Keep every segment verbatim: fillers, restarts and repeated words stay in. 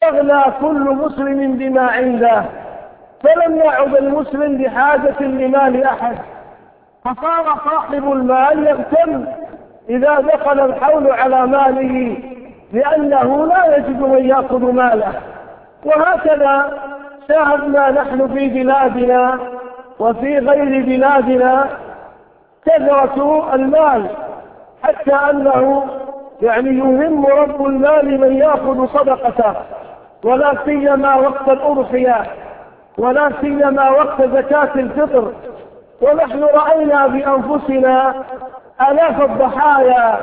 أغنى كل مسلم بما عنده، فلم يعد المسلم بحاجة لمال أحد، فصار صاحب المال يغتم إذا دخل الحول على ماله لأنه لا يجد من يأخذ ماله. وهكذا شاهدنا نحن في بلادنا وفي غير بلادنا كثرة المال، حتى أنه يعني يهم رب المال من يأخذ صدقته، ولا سيما وقت الأضحية، ولا سيما وقت زكاة الفطر. ونحن رأينا بأنفسنا آلاف الضحايا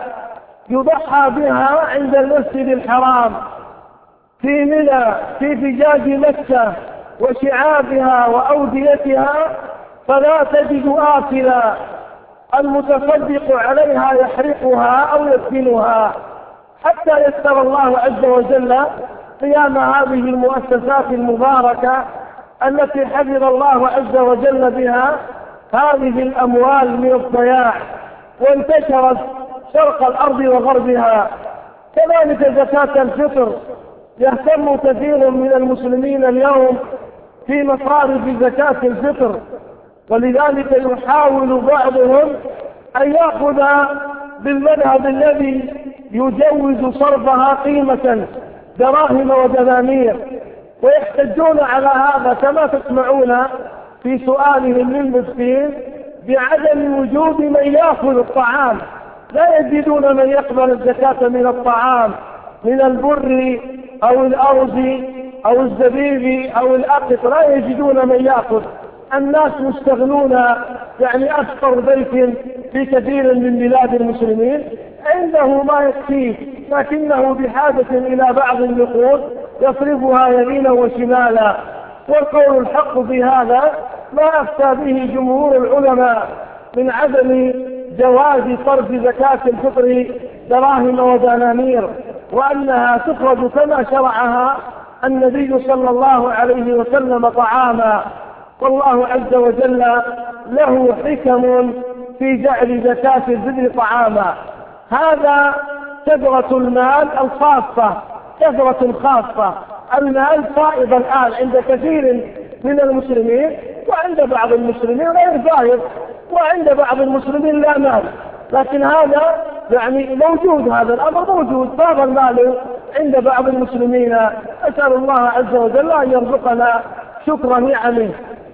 يضحى بها عند المسجد الحرام في منى في فجاج مكة وشعابها وأوديتها، فلا تجد آكلا، المتصدق عليها يحرقها أو يدفنها، حتى يسر الله عز وجل قيام هذه المؤسسات المباركة التي حفظ الله عز وجل بها هذه الأموال من الضياع وانتشرت شرق الأرض وغربها. كذلك زكاة الفطر يهتم كثير من المسلمين اليوم في مصارف زكاة الفطر، ولذلك يحاول بعضهم أن يأخذ بالمذهب الذي يجوز صرفها قيمة دراهم ودنانير، ويحتجون على هذا كما تسمعون في سؤالهم للمفتين بعدم وجود من يأخذ الطعام، لا يجدون من يقبل الزكاة من الطعام، من البر أو الأرز أو الزبيب أو الأقط، لا يجدون من يأخذ. الناس مستغنون، يعني أكثر بيت في كثير من بلاد المسلمين عنده ما يكفيه، لكنه بحاجة إلى بعض النقود يصرفها يمينا وشمالا. والقول الحق في هذا ما أفتى به جمهور العلماء من عدم جواز صرف زكاة الفطر دراهم ودنانير، وأنها تخرج كما شرعها النبي صلى الله عليه وسلم طعاما. والله عز وجل له حكم في جعل زكاة الفطر طعاما. هذا كثرة المال الخاصة، كثرة خاصة. المال فائض الآن عند كثير من المسلمين، وعند بعض المسلمين غير فائض، وعند بعض المسلمين لا مال، لكن هذا يعني موجود، هذا الأمر موجود، فاض المال عند بعض المسلمين. أسأل الله عز وجل أن يرزقنا شكر نعمه.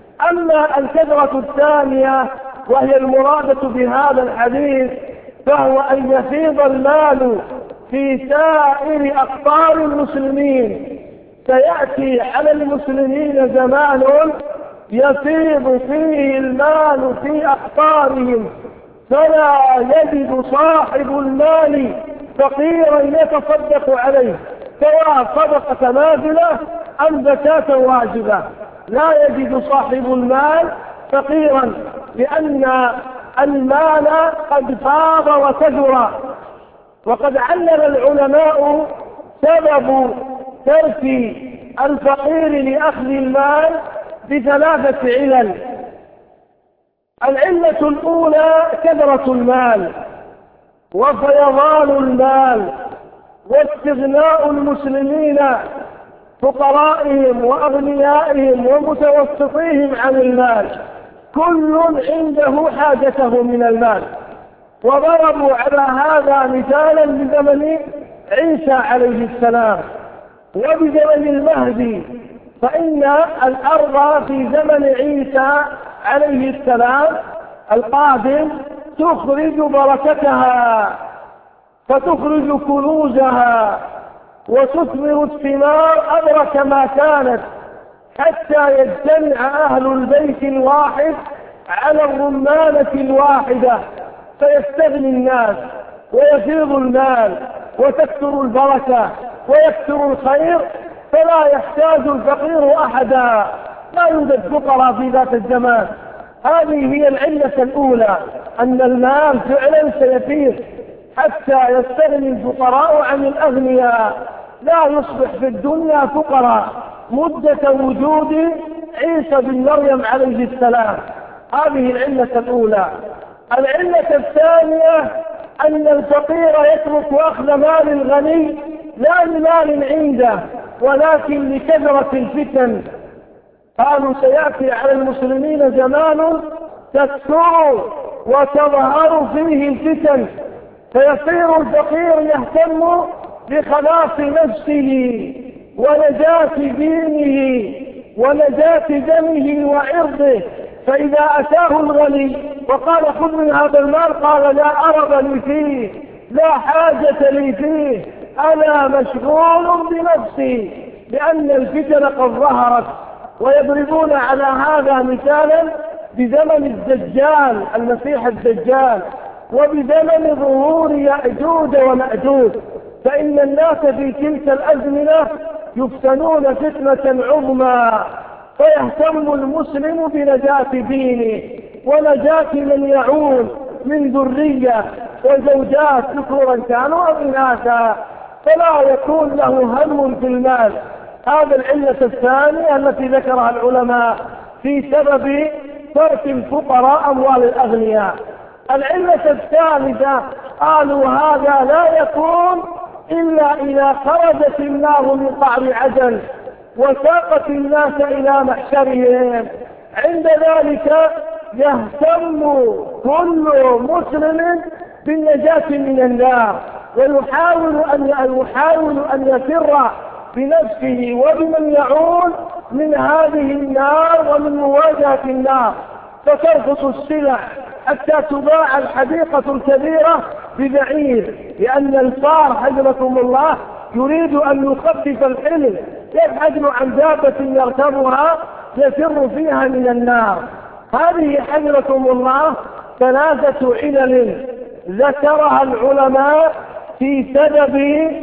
أما الكثرة الثانية وهي المرادة بهذا الحديث، فهو أن يفيض المال في سائر أقطار المسلمين. سيأتي على المسلمين زمان يفيض فيه المال في أقطارهم، فلا يجد صاحب المال فقيرا يتصدق عليه، سواء صدقة نازلة أم زكاة واجبة. لا يجد صاحب المال فقيرا، لأن المال قد فاض وكثر. وقد علل العلماء سبب ترك الفقير لأخذ المال بثلاثة علل. العلة الأولى كثرة المال وفيضان المال واستغناء المسلمين فقرائهم وأغنيائهم ومتوسطيهم عن المال، كل عنده حاجته من المال. وضربوا على هذا مثالا بزمن عيسى عليه السلام وبزمن المهدي، فإن الأرض في زمن عيسى عليه السلام القادم تخرج بركتها، فتخرج كنوزها وتثمر الثمار أبرك ما كانت، حتى يجتمع أهل البيت الواحد على الرمانة الواحدة، فيستغني الناس ويفيض المال وتكثر البركة ويكثر الخير، فلا يحتاج الفقير أحدا، لا يوجد فقراء في ذات الزمان. هذه هي العلة الأولى، أن المال فعلا سيفيض حتى يستغني الفقراء عن الأغنياء، لا يصبح في الدنيا فقراء مدة وجود عيسى بن مريم عليه السلام. هذه العلة الأولى. العلة الثانية أن الفقير يترك أخذ مال الغني لا لمال عنده، ولكن لكثرة الفتن. قالوا سيأتي على المسلمين زمان تكثر وتظهر فيه الفتن، فيصير الفقير يهتم بخلاص نفسه ونجاة دينه ونجاة دمه وعرضه، فإذا أتاه الغني وقال خذ من هذا المال قال لا أرب لي فيه، لا حاجة لي فيه، أنا مشغول بنفسي، لأن الفتن قد ظهرت. ويضربون على هذا مثالا بزمن الدجال المسيح الدجال، وبزمن ظهور يأجوج ومأجوج، فإن الناس في تلك الأزمنة يفتنون فتنة عظمى، فيهتم المسلم بنجاة دينه ونجاة من يعول من ذرية وزوجات ذكورا كانوا أو إناثا، فلا يكون له هم في المال. هذا العلة الثانية التي ذكرها العلماء في سبب ترك الفقراء أموال الأغنياء. العلة الثالثة قالوا هذا لا يكون إلا إذا خرجت النار من قعر عدن وساقت الناس إلى محشرهم، عند ذلك يهتم كل مسلم بالنجاة من النار، ويحاول أن يحاول أن يفر بنفسه وبمن يعول من هذه النار ومن مواجهة النار، فترخص السلع حتى تباع الحديقة الكبيرة ببعير، لأن الفار حجركم الله يريد أن يخفف الحمل، يبحث عن دابة يركبها يفر فيها من النار. هذه حجركم الله ثلاثة علل ذكرها العلماء في سبب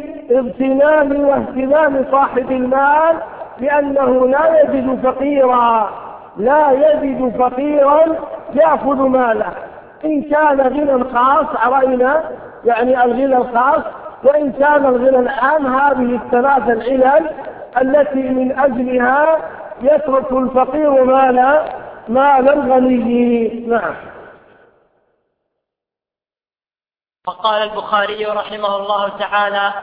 اغتنام واهتمام صاحب المال، لأنه لا يجد فقيرا لا يجد فقيرا يأخذ ماله، إن كان غنى خاص علينا يعني الغنى الخاص، وإن كان الغنى العام، هذه الثلاثة العلل التي من أجلها يترك الفقير مال مال الغني. نعم. وقال البخاري رحمه الله تعالى: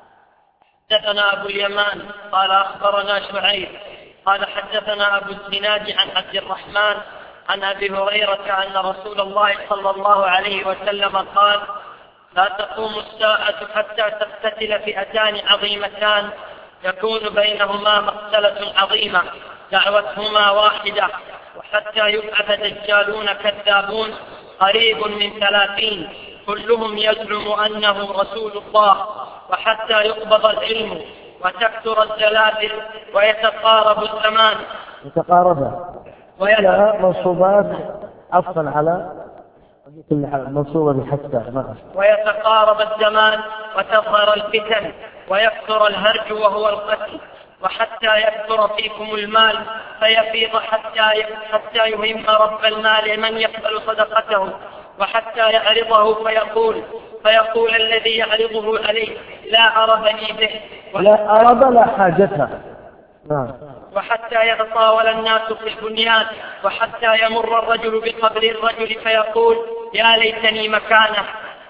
حدثنا أبو اليمان قال أخبرنا شعيب قال حدثنا أبو الزناد عن عبد الرحمن عن أبي هريرة أن رسول الله صلى الله عليه وسلم قال: لا تقوم الساعة حتى تقتتل فئتان عظيمتان يكون بينهما مقتلة عظيمة دعوتهما واحدة، وحتى يبعث دجالون كذابون قريب من ثلاثين كلهم يزعم أنه رسول الله، وحتى يقبض العلم وتكثر الزلازل ويتقارب الزمان. يتقارب ويلا منصوبات عفوا على منصوبة بحتى ويتقارب الزمان وتظهر الفتن ويكثر الهرج وهو القتل، وحتى يكثر فيكم المال فيفيض حتى حتى يهم رب المال من يقبل صدقته، وحتى يعرضه فيقول فيقول الذي يعرضه عليه لا عرب لي به لا عرب لا حاجتها. وحتى يتطاول الناس في البنيان، وحتى يمر الرجل بقبر الرجل فيقول يا ليتني مكانه،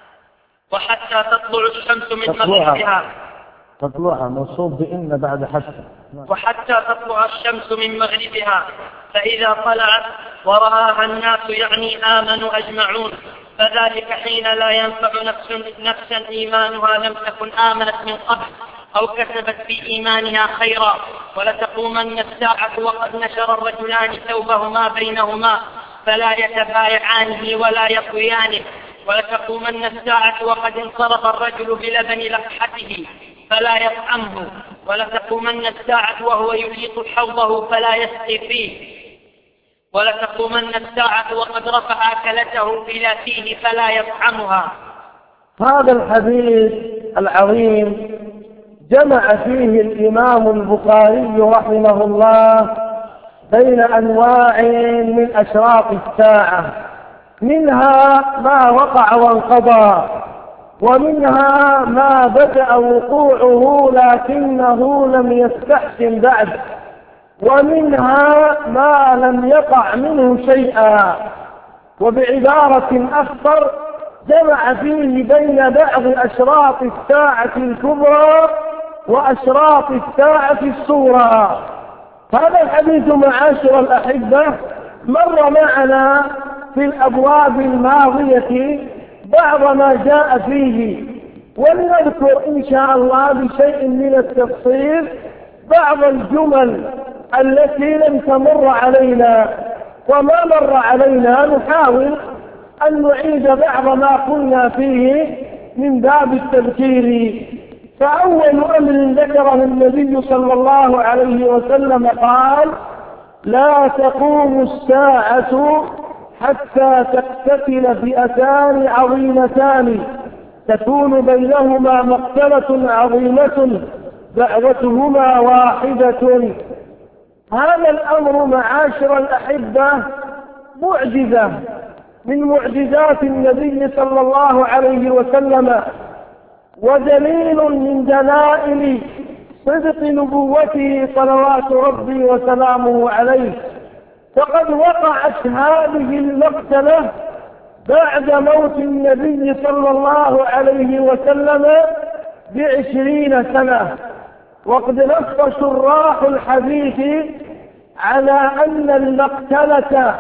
وحتى تطلع الشمس من مغربها تطلعها منصوب بإن بعد حتى وحتى تطلع الشمس من مغربها، فإذا طلعت ورآها الناس يعني آمنوا أجمعون، فذلك حين لا ينفع نفس نفسا إيمانها لم تكن آمنت من قبل أو كسبت في إيمانها خيرا. ولتقومن الساعة وقد نشر الرجلان ثوبهما بينهما فلا يتبايعانه ولا يطويانه. ولتقومن الساعة وقد انصرف الرجل بلبن لقحته فلا يطعمه. ولتقومن الساعة وهو يحيط حوضه فلا يسقي فيه. ولتقومن الساعة وقد رفع أكلته إلى فيه فلا يطعمها. هذا الحديث العظيم جمع فيه الإمام البخاري رحمه الله بين أنواع من أشراط الساعة، منها ما وقع وانقضى، ومنها ما بدأ وقوعه لكنه لم يستحسن بعد، ومنها ما لم يقع منه شيئا. وبعبارة أخطر جمع فيه بين بعض أشراط الساعة الكبرى وأشراط الساعة الصغرى. هذا الحديث معاشر الأحبة مر معنا في الأبواب الماضية بعض ما جاء فيه، ولنذكر إن شاء الله بشيء من التفصيل بعض الجمل التي لم تمر علينا. وما مر علينا نحاول أن نعيد بعض ما قلنا فيه من باب التذكير. فأول أمر ذكره النبي صلى الله عليه وسلم قال: لا تقوم الساعة حتى تقتتل فئتان عظيمتان تكون بينهما مقتلة عظيمة دعوتهما واحدة. هذا الأمر معاشر الأحبة معجزة من معجزات النبي صلى الله عليه وسلم، ودليل من دلائل صدق نبوته صلوات ربي وسلامه عليه. فقد وقعت هذه المقتلة بعد موت النبي صلى الله عليه وسلم بعشرين سنة. وقد نص شراح الحديث على أن المقتلة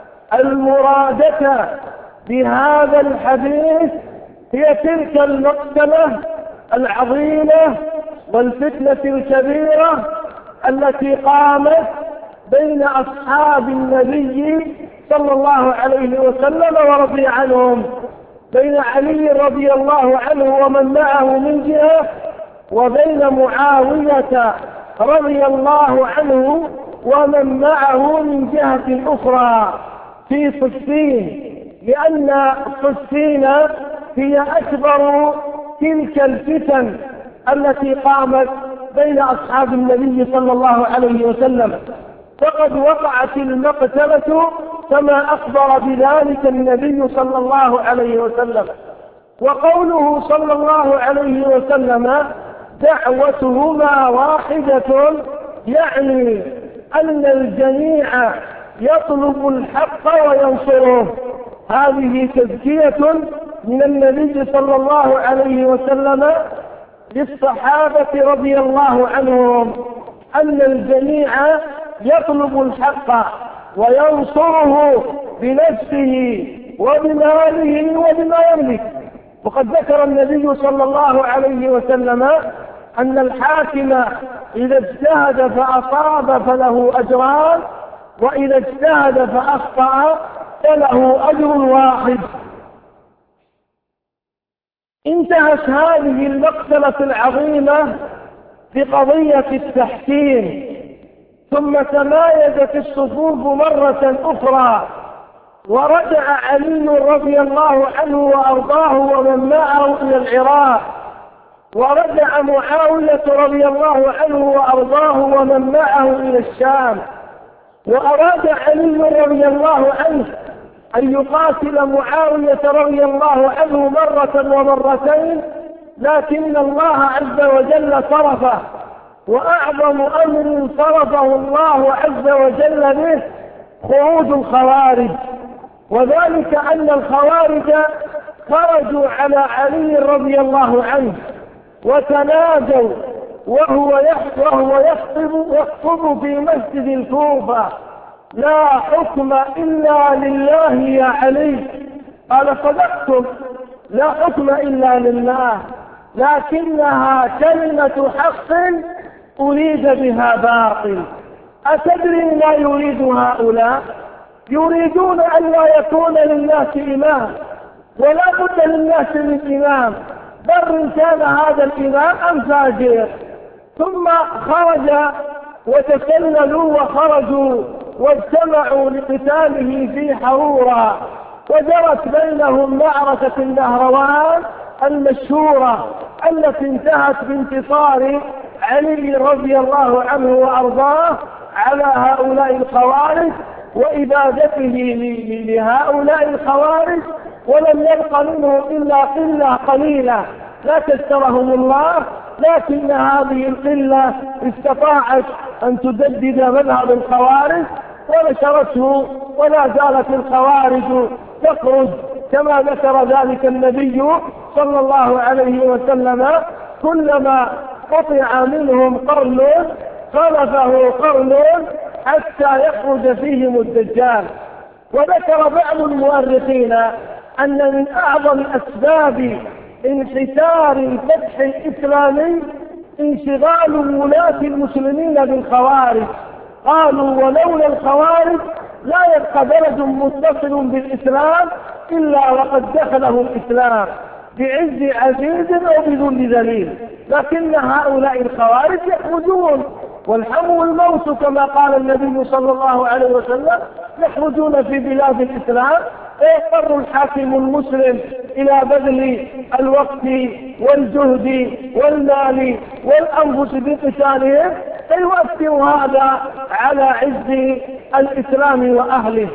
المرادة بهذا الحديث هي تلك المقتلة العظيمة والفتنة الكبيرة التي قامت بين أصحاب النبي صلى الله عليه وسلم ورضي عنهم، بين علي رضي الله عنه ومن معه من جهة، وبين معاوية رضي الله عنه ومن معه من جهة أخرى في صفين، لأن صفين هي أكبر تلك الفتن التي قامت بين أصحاب النبي صلى الله عليه وسلم. فقد وقعت المقتلة كما أخبر بذلك النبي صلى الله عليه وسلم. وقوله صلى الله عليه وسلم دعوتهما واحدة يعني أن الجميع يطلب الحق وينصره. هذه تزكية من النبي صلى الله عليه وسلم للصحابة رضي الله عنهم، أن الجميع يطلب الحق وينصره بنفسه وبماله وبما يملك. وقد ذكر النبي صلى الله عليه وسلم أن الحاكم إذا اجتهد فأصاب فله أجران، وإذا اجتهد فأخطأ فله أجر واحد. انتهت هذه المقتلة العظيمة بقضية التحكيم، ثم تمايزت الصفوف مرة أخرى، ورجع علي رضي الله عنه وأرضاه ومن معه إلى العراق، ورجع معاوية رضي الله عنه وأرضاه ومن معه إلى الشام. وأراد علي رضي الله عنه أن يقاتل معاوية رضي الله عنه مرة ومرتين، لكن الله عز وجل صرفه. وأعظم أمر صرفه الله عز وجل به خروج الخوارج، وذلك أن الخوارج خرجوا على علي رضي الله عنه وتنادوا وهو وهو يخطب يخطب في مسجد الكوفة: لا حكم إلا لله يا علي. قال: صدقتم، لا حكم إلا لله، لكنها كلمة حق أريد بها باطل. أتدري ما يريد هؤلاء؟ يريدون أن لا يكون للناس إمام، ولا بد للناس من إمام، بر كان هذا الإمام أم فاجر. ثم خرج وتسللوا وخرجوا واجتمعوا لقتاله في حرورة، وجرت بينهم معركة النهروان المشهورة التي انتهت بانتصار علي رضي الله عنه وأرضاه على هؤلاء الخوارج وإبادته لهؤلاء الخوارج، ولم يبق منهم إلا قلة قليلة لا تذكرهم الله، لكن هذه القلة استطاعت أن تجدد مذهب الخوارج ونشرته، ولا زالت الخوارج تخرج كما ذكر ذلك النبي صلى الله عليه وسلم: كلما قطع منهم قرن خلفه قرن حتى يخرج فيهم الدجال. وذكر بعض المؤرخين أن من أعظم أسباب انحسار الفتح الإسلامي انشغال ولاة المسلمين بالخوارج. قالوا ولولا الخوارج لا يبقى بلد متصل بالإسلام إلا وقد دخله الإسلام بعز عزيز أو بذل ذليل، لكن هؤلاء الخوارج يخرجون والحم الموت كما قال النبي صلى الله عليه وسلم، يخرجون في بلاد الإسلام ويضطر الحاكم المسلم إلى بذل الوقت والجهد والمال والأنفس بقتالهم، فيؤثر هذا على عز الإسلام وأهله.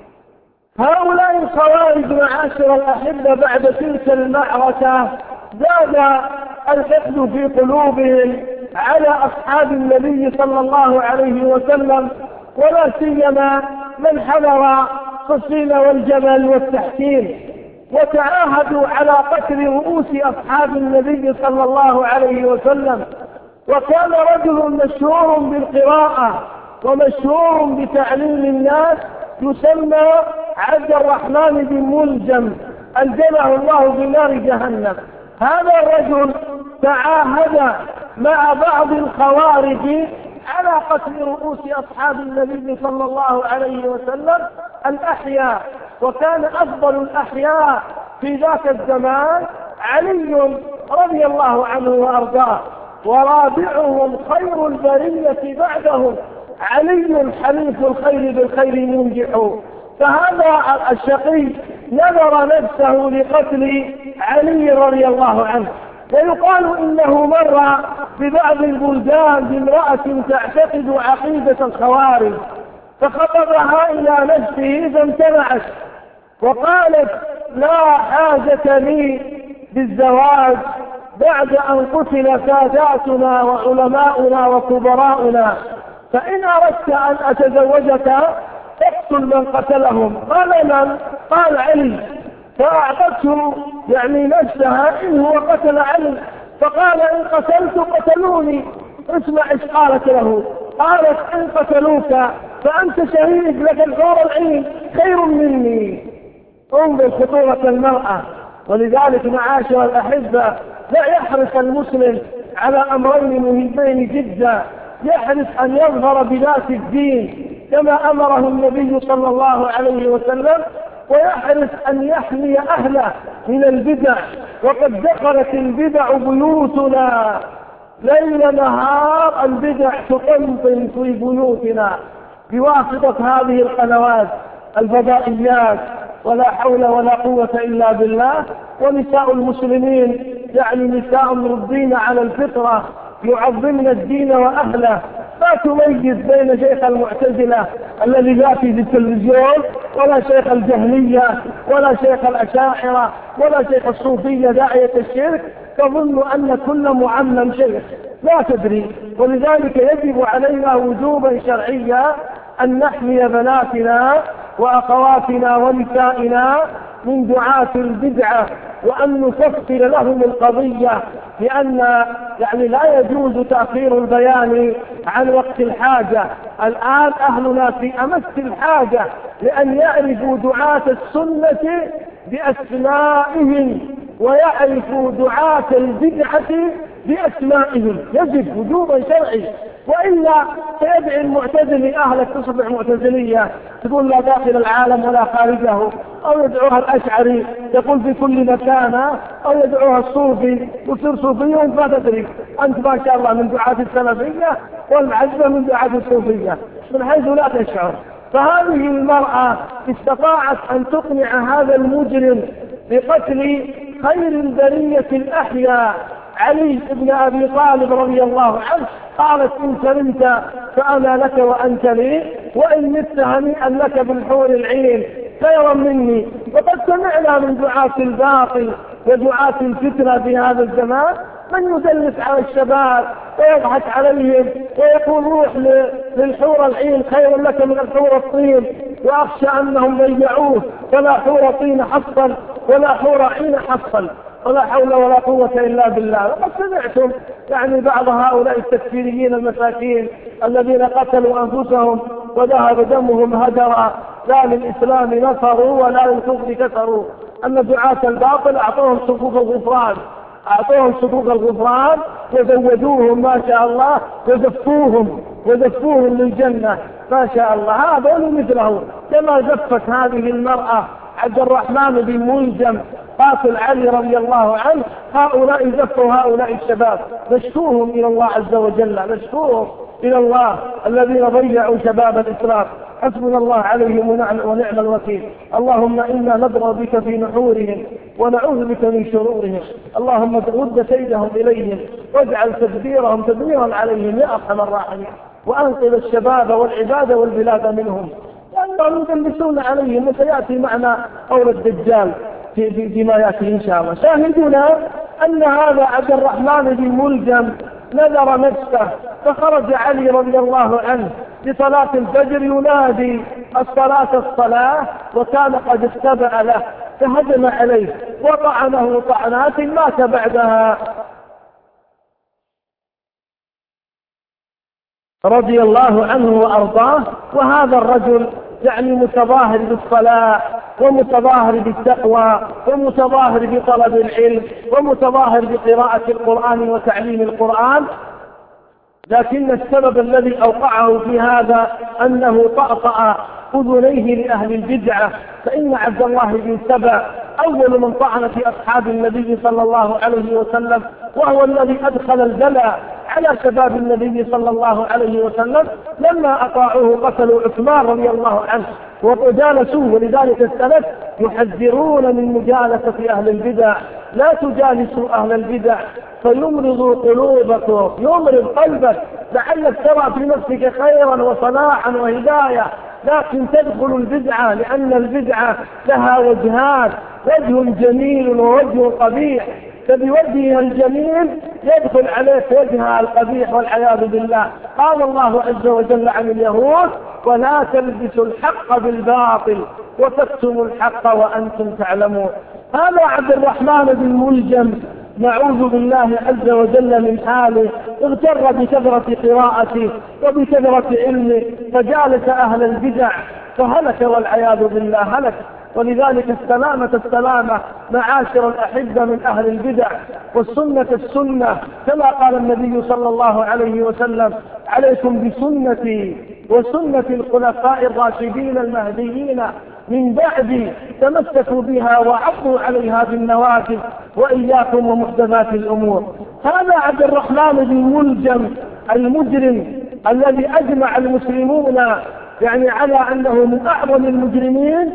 هؤلاء الخوارج معاشر الأحبة بعد تلك المعركة زاد الحقد في قلوبهم على أصحاب النبي صلى الله عليه وسلم، ولا سيما من حضر صفين والجبل والتحكيم، وتعاهدوا على قتل رؤوس أصحاب النبي صلى الله عليه وسلم. وكان رجل مشهور بالقراءة ومشهور بتعليم الناس يسمى عبد الرحمن بن ملجم ألجمه الله بنار جهنم. هذا الرجل تعاهد مع بعض الخوارج على قتل رؤوس أصحاب النبي صلى الله عليه وسلم الأحياء، وكان أفضل الأحياء في ذاك الزمان علي رضي الله عنه وأرضاه، ورابعهم خير البرية بعدهم علي حليف الخير بالخير منجح. فهذا الشقي نذر نفسه لقتل علي رضي الله عنه. ويقال إنه مر ببعض البلدان بامرأة تعتقد عقيدة الخوارج فخطبها إلى نفسه فامتنعت وقالت لا حاجة لي بالزواج بعد أن قتل ساداتنا وعلماؤنا وكبراؤنا، فإن أردت أن أتزوجك اقتل من قتلهم. قال من؟ قال علي. فأعطته يعني نفسها إن هو قتل علي، فقال إن قتلت قتلوني. اسمع إيش قالت له، قالت إن قتلوك فأنت شهيد لك الحور العين خير مني. انظر خطورة المرأة. ولذلك معاشر الأحبة لا يحرص المسلم على أمرين مهمين جدا، يحرص أن يظهر بذات الدين كما أمره النبي صلى الله عليه وسلم، ويحرص أن يحمي أهله من البدع. وقد دخلت البدع بيوتنا ليل نهار، البدع تطنطن في بيوتنا بواسطة هذه القنوات الفضائيات، ولا حول ولا قوة إلا بالله. ونساء المسلمين يعني نساء مربين على الفطرة يعظمن الدين وأهله، لا تميز بين شيخ المعتزلة الذي يأتي في التلفزيون ولا شيخ الجهمية ولا شيخ الأشاعرة ولا شيخ الصوفية داعية الشرك، تظن أن كل معمم شيخ، لا تدري. ولذلك يجب علينا وجوبا شرعيا أن نحمي بناتنا وأخواتنا ونسائنا من دعاة البدعة، وأن نفصل لهم القضية، لأن يعني لا يجوز تأخير البيان عن وقت الحاجة. الآن أهلنا في أمس الحاجة لأن يعرفوا دعاة السنة بأسمائهم ويعرفوا دعاة البدعة بأسمائهم، يجب وجوبا شرعي. وإلا سيدعي المعتزلي أهلك تصبح معتزلية تقول لا داخل العالم ولا خارجه، أو يدعوها الأشعري يقول في كل مكان، أو يدعوها الصوفي وتصير صوفية وانت ما تدري. أنت ما شاء الله من دعاة السلفية والمعزة من دعاة الصوفية من حيث لا تشعر. فهذه المرأة استطاعت أن تقنع هذا المجرم بقتل خير البرية الأحياء علي بن أبي طالب رضي الله عنه. قالت إن سلمت فأنا لك وأنت لي، وإن مت هنيئا لك بالحور العين خيرا مني. وقد سمعنا من دعاة الباطل ودعاة الفتنة في هذا الزمان من يدلس على الشباب ويضحك عليهم ويقول روح للحور العين خير لك من الحور الطين، وأخشى أنهم ضيعوه، فلا حور طين حصل ولا حور عين حصل. ولا حول ولا قوة إلا بالله. لقد سمعتم يعني بعض هؤلاء التكفيريين المساكين الذين قتلوا أنفسهم وذهب دمهم هدرا، لا للإسلام نصروا ولا للكفر كفروا، أن دعاة الباطل أعطوهم صفوف الغفران، أعطوهم صفوف الغفران وزودوهم ما شاء الله وزفوهم وزفوهم للجنة ما شاء الله. هذا مثله كما زفت هذه المرأة عبد الرحمن بن ملجم قاتل علي رضي الله عنه، هؤلاء زفوا هؤلاء الشباب، نشكوهم إلى الله عز وجل، نشكوهم إلى الله الذين ضيعوا شباب الإسلام. حسبنا الله عليهم ونعم الوكيل. اللهم إنا ندرى بك في نحورهم ونعوذ بك من شرورهم. اللهم رد كيدهم إليهم واجعل تدبيرهم تدميرا عليهم يا أرحم الراحمين، وأنقذ الشباب والعباد والبلاد منهم، لأنهم يدلسون عليهم. وسيأتي معنا قول الدجال في, في, في ما يأتي إن شاء الله. شاهدنا أن هذا عبد الرحمن بن ملجم نذر نفسه، فخرج علي رضي الله عنه لصلاة الفجر ينادي الصلاة الصلاة، وكان قد اتبع له، فهجم عليه وطعنه طعنات مات بعدها رضي الله عنه وأرضاه. وهذا الرجل يعني متظاهر بالصلاة ومتظاهر بالتقوى ومتظاهر بطلب العلم ومتظاهر بقراءة القرآن وتعليم القرآن، لكن السبب الذي أوقعه في هذا أنه طأطأ أذنيه لأهل البدعة. فإن عبد الله بن سبأ أول من طعن في أصحاب النبي صلى الله عليه وسلم، وهو الذي أدخل البلاء على شباب النبي صلى الله عليه وسلم. لما أطاعوه قتلوا عثمان رضي الله عنه وجالسوه. ولذلك السلف يحذرون من مجالسة أهل البدع، لا تجالسوا أهل البدع فيمرضوا قلوبكم، يمرض قلبك، لعلك ترى في نفسك خيرا وصلاحا وهداية، لكن تدخل البدعة لأن البدعة لها وجهات، وجه جميل ووجه قبيح، فبوجهها الجميل يدخل عليك وجهها القبيح والعياذ بالله. قال الله عز وجل عن اليهود: ولا تلبسوا الحق بالباطل وتكتموا الحق وأنتم تعلمون. هذا عبد الرحمن بن ملجم نعوذ بالله عز وجل من حاله، اغتر بكثرة قراءته وبكثرة علمه فجالس أهل البدع فهلك والعياذ بالله هلك. ولذلك السلامة السلامة معاشر الأحبة من أهل البدع، والسنة السنة كما قال النبي صلى الله عليه وسلم: عليكم بسنتي وسنة الخلفاء الراشدين المهديين من بعدي، تمسكوا بها وعضوا عليها بالنواجذ، وإياكم ومحدثات الأمور. هذا عبد الرحمن بن ملجم المجرم الذي أجمع المسلمون يعني على أنه من أعظم المجرمين،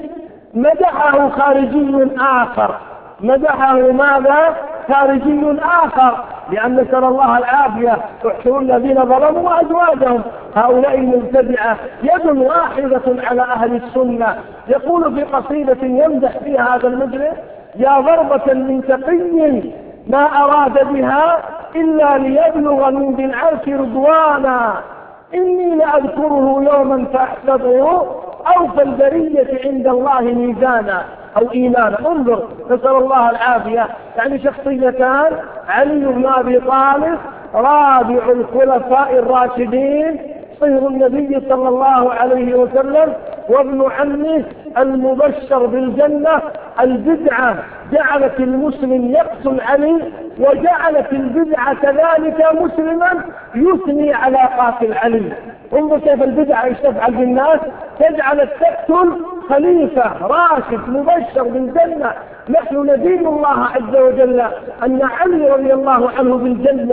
مدحه خارجي آخر، مدحه ماذا؟ خارجي آخر، لأن نسأل الله العافية: احشروا الذين ظلموا وأزواجهم. هؤلاء المبتدعة يد واحدة على أهل السنة. يقول في قصيدة يمدح فيها هذا المجرم: يا ضربة من تقي ما أراد بها إلا ليبلغ من ذي العرش رضوانا، إني لأذكره يوما فأحسبه أوفى البرية عند الله ميزانا أو إيمانا. انظر، نسأل الله العافية. يعني شخصيتان: علي بن أبي طالب رابع الخلفاء الراشدين صهر النبي صلى الله عليه وسلم، وابن عمه المبشر بالجنة. البدعة جعلت المسلم يقتل علي، وجعلت البدعة كذلك مسلما يثني على قاتل علي. انظر كيف البدعة ايش تفعل بالناس، تجعلك تقتل خليفة راشد مبشر بالجنة. نحن ندين الله عز وجل أن علي رضي الله عنه بالجنة،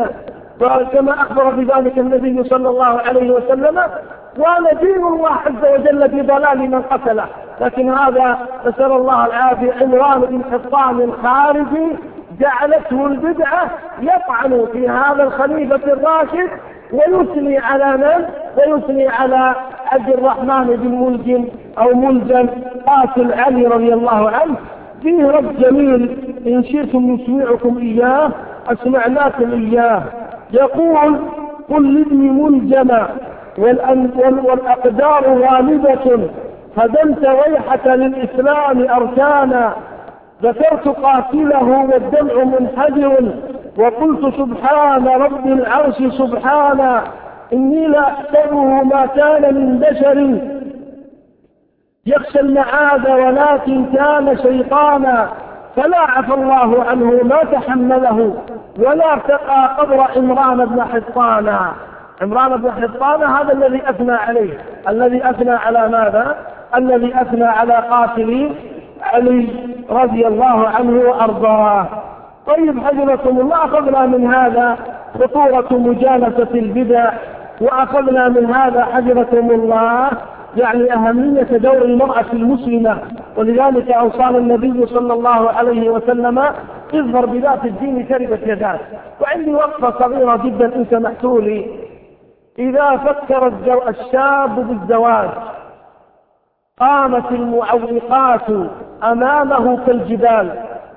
كما أخبر بذلك النبي صلى الله عليه وسلم، وندين الله عز وجل بضلال من قتله. لكن هذا نسأل الله العافية عمران بن حطان الخارجي جعلته البدعة يطعن في هذا الخليفة الراشد ويثني على من؟ ويثني على عبد الرحمن بن ملجم أو ملجم قاتل علي رضي الله عنه. فيه رب جميل إن شئتم نسمعكم إياه أسمعناكم إياه. يقول: قل لابن ملجم والأقدار غالبة، هدمت ويحة للإسلام أركانا، ذكرت قاتله والدمع منحدر وقلت سبحان رب العرش سبحانه إني لا أحسبه ما كان من بشر يخشى المعاد ولكن كان شيطانا فلا عفى الله عنه ما تحمله ولا ارتقى قبر عمران بن حطان. عمران بن حطان هذا الذي أثنى عليه، الذي أثنى على ماذا؟ الذي أثنى على قاتل علي رضي الله عنه وأرضاه. طيب حفظكم الله، أخذنا من هذا خطورة مجالسة البدع، وأخذنا من هذا حفظكم الله يعني أهمية دور المرأة المسلمة، ولذلك أوصانا النبي صلى الله عليه وسلم اظهر بذات الدين تربت يداك. وعندي وقفة صغيرة جدا إن سمحتوا لي. إذا فكر الشاب بالزواج قامت المعوقات أمامه كالجبال،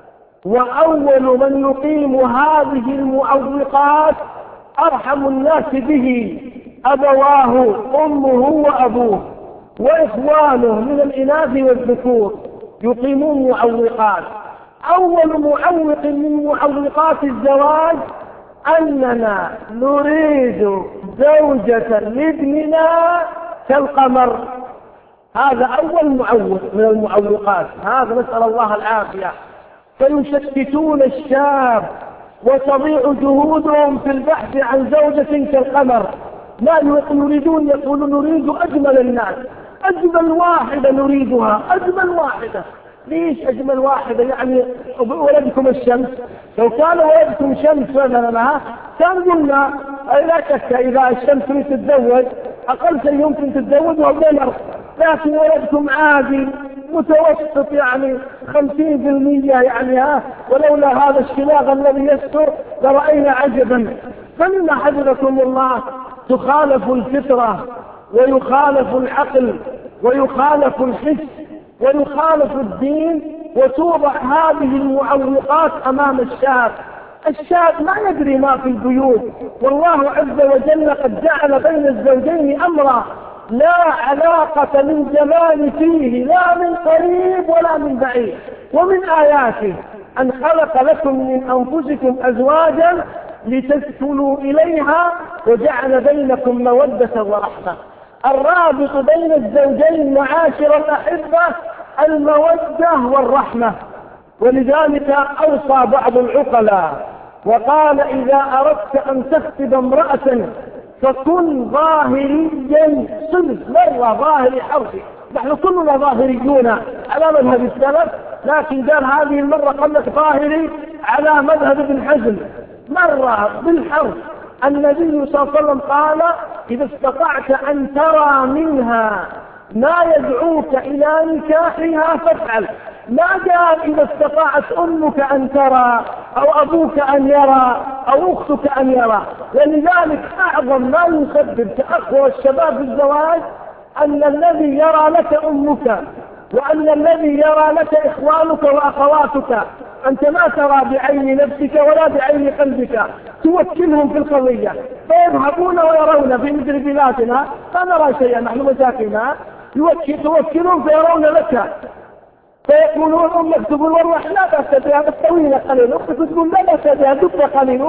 وأول من يقيم هذه المعوقات أرحم الناس به أبواه، أمه وأبوه وإخوانه من الإناث والذكور يقيمون معوقات. أول معوق من معوقات الزواج أننا نريد زوجة لابننا كالقمر. هذا أول معوق من المعوقات، هذا نسأل الله العافية. فيشتتون الشاب وتضيع جهودهم في البحث عن زوجة كالقمر. لا يريدون، يقولون نريد أجمل الناس، أجمل واحدة نريدها، أجمل واحدة. ليش أجمل واحدة؟ يعني ولدكم الشمس، لو كان ولدكم شمس مثلا كان قلنا لا شك إذا الشمس تريد تتزوج أقل شيء يمكن تتزوج هو القمر، لكن ولدكم عادي متوسط يعني خمسين بالمية يعني ها، ولولا هذا الشلاغ الذي يستر لرأينا عجبا. فلما حفظكم الله تخالف الفطرة ويخالف العقل ويخالف الحس ويخالف الدين، وتوضع هذه المعوقات أمام الشاب. الشاب ما يدري ما في البيوت، والله عز وجل قد جعل بين الزوجين أمرا لا علاقة للجمال فيه لا من قريب ولا من بعيد. ومن آياته أن خلق لكم من أنفسكم أزواجا لتسكنوا إليها وجعل بينكم مودة ورحمة. الرابط بين الزوجين معاشر الأحبة المودة والرحمة. ولذلك أوصى بعض العقلاء وقال إذا أردت أن تخطب امرأة فكن ظاهريا صرف مرة ظاهري حرفي. نحن كلنا ظاهريون على مذهب السلف، لكن قال هذه المرة قلت ظاهري على مذهب ابن حزم مرة بالحرف. النبي صلى الله عليه وسلم قال إذا استطعت أن ترى منها ما يدعوك إلى نكاحها فافعل. ما قال إذا استطاعت أمك أن ترى أو أبوك أن يرى أو أختك أن يرى. ولذلك أعظم ما يسبب تأخر الشباب في الزواج أن الذي يرى لك أمك وأن الذي يرى لك إخوانك وأخواتك أنت ما ترى بعين نفسك ولا بعين قلبك، توكلهم في القضية فيذهبون ويرون في مثل بلادنا لا نرى شيئا نحن مساكنا، توكلهم فيرون لك فيقولون أمك تقول والله لا بأس بها بس طويلة قليل، أختك تقول لا بأس بها دبة قليل،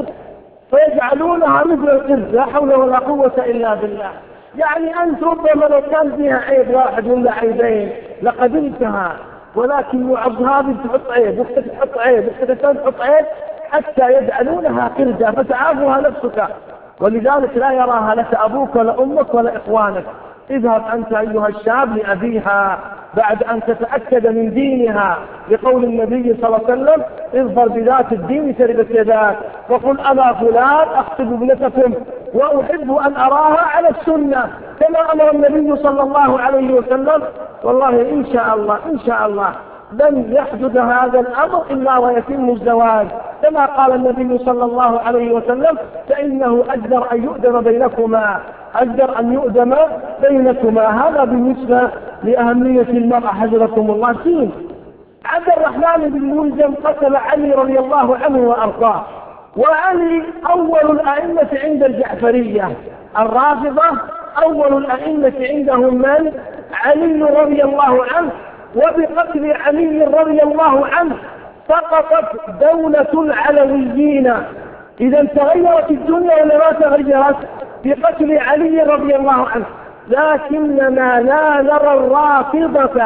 فيجعلونها مثل القرد لا حول ولا قوة إلا بالله. يعني أنت ربما لو كان فيها عيب واحد ولا عيبين لقبلتها، ولكن معظم هذه تحط عيب واختك تحط عيب واختك تحط عيب حتى يجعلونها قردة فتعافها نفسك. ولذلك لا يراها لك أبوك ولا أمك ولا إخوانك. اذهب أنت أيها الشاب لأبيها بعد أن تتأكد من دينها، لقول النبي صلى الله عليه وسلم اظفر بذات الدين تربت يداك، وقل أنا فلان أخطب ابنتكم وأحب أن أراها على السنة كما أمر النبي صلى الله عليه وسلم. والله إن شاء الله إن شاء الله لن يحدث هذا الأمر إلا ويتم الزواج كما قال النبي صلى الله عليه وسلم فإنه أجدر أن يؤدم بينكما أجدر أن يؤدم بينكما. هذا بالنسبة لأهمية المرأة حفظكم الله. سين عبد الرحمن بن ملجم قتل علي رضي الله عنه وأرضاه، وعلي أول الأئمة عند الجعفرية. الرافضة أول الأئمة عندهم من؟ علي رضي الله عنه. وبقتل علي رضي الله عنه سقطت دولة العلويين. إذا تغيرت الدنيا ولا ما تغيرت؟ بقتل علي رضي الله عنه. لكننا لا نرى الرافضة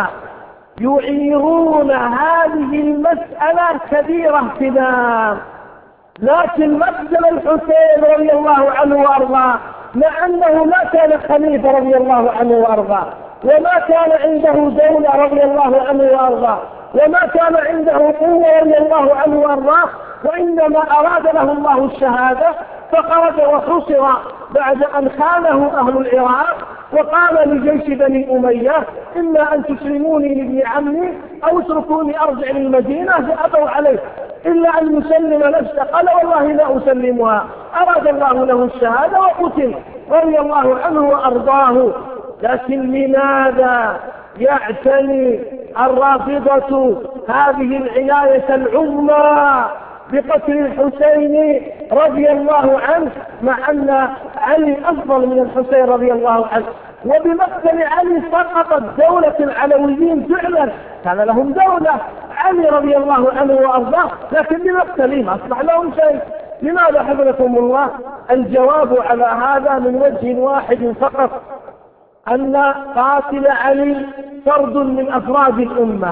يعيرون هذه المسألة كبيرة اهتمام، لكن مقتل الحسين رضي الله عنه وارضاه مع انه ما كان خليفة رضي الله عنه وارضاه، وما كان عنده دولة رضي الله عنه وارضاه، وما كان عنده قوة رضي الله عنه وارضاه، وإنما أراد له الله الشهادة فخرج وحصر بعد أن خانه أهل العراق، وقال لجيش بني أمية إما أن تسلموني لابن عمي أو اتركوني أرجع للمدينة، فأبوا عليه إلا أن يسلم نفسه، قال والله لا أسلمها. أراد الله له الشهادة وقتل رضي الله عنه وأرضاه. لكن لماذا يعتني الرافضة هذه العناية العظمى بقتل الحسين رضي الله عنه مع أن علي أفضل من الحسين رضي الله عنه؟ وبمقتل علي سقطت دولة العلويين فعلا، كان لهم دولة علي رضي الله عنه وأرضاه، لكن بمقتله ما أصبح لهم شيء. لماذا حفظكم الله؟ الجواب على هذا من وجه واحد فقط، أن قاتل علي فرد من أفراد الأمة،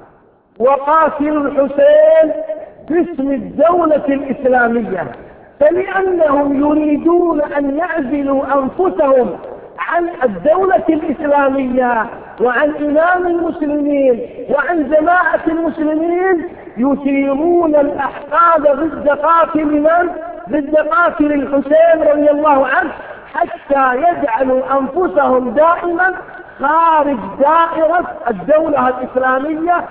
وقاتل الحسين باسم الدولة الإسلامية، فلأنهم يريدون أن يعزلوا أنفسهم عن الدولة الإسلامية وعن إمام المسلمين وعن جماعة المسلمين، يثيرون الأحقاد ضد قاتل من؟ ضد قاتل الحسين رضي الله عنه، حتى يجعلوا أنفسهم دائما خارج دائرة الدولة الإسلامية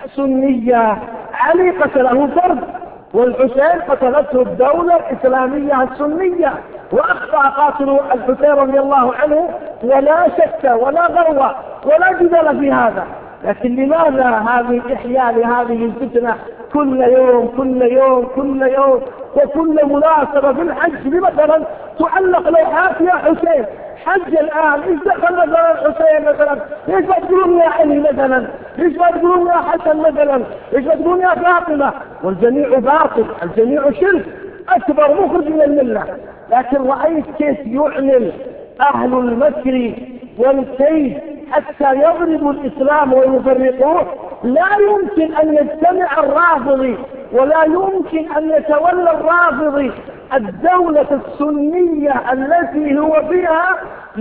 السنية. علي قتله فرد، والحسين قتلته الدولة الإسلامية السنية، وأخطأ قاتل الحسين رضي الله عنه ولا شك ولا غروة ولا جدل في هذا. لكن لماذا هذه الإحياء لهذه الفتنة كل يوم كل يوم كل يوم وكل مناسبة في الحج مثلا تعلق لوحات يا حسين؟ حج الآن إيش دخل مثلا الحسين مثلا؟ ليش ما تقولون يا علي مثلا؟ ليش ما تقولون يا حسن مثلا؟ ليش ما تقولون يا فاطمة؟ والجميع باطل، الجميع شرك أكبر مخرج من الملة. لكن رأيت كيف يعلن أهل المكر والكيد حتى يضربوا الإسلام ويفرقوه. لا يمكن أن يجتمع الرافضي ولا يمكن أن يتولى الرافضي الدولة السنية التي هو فيها،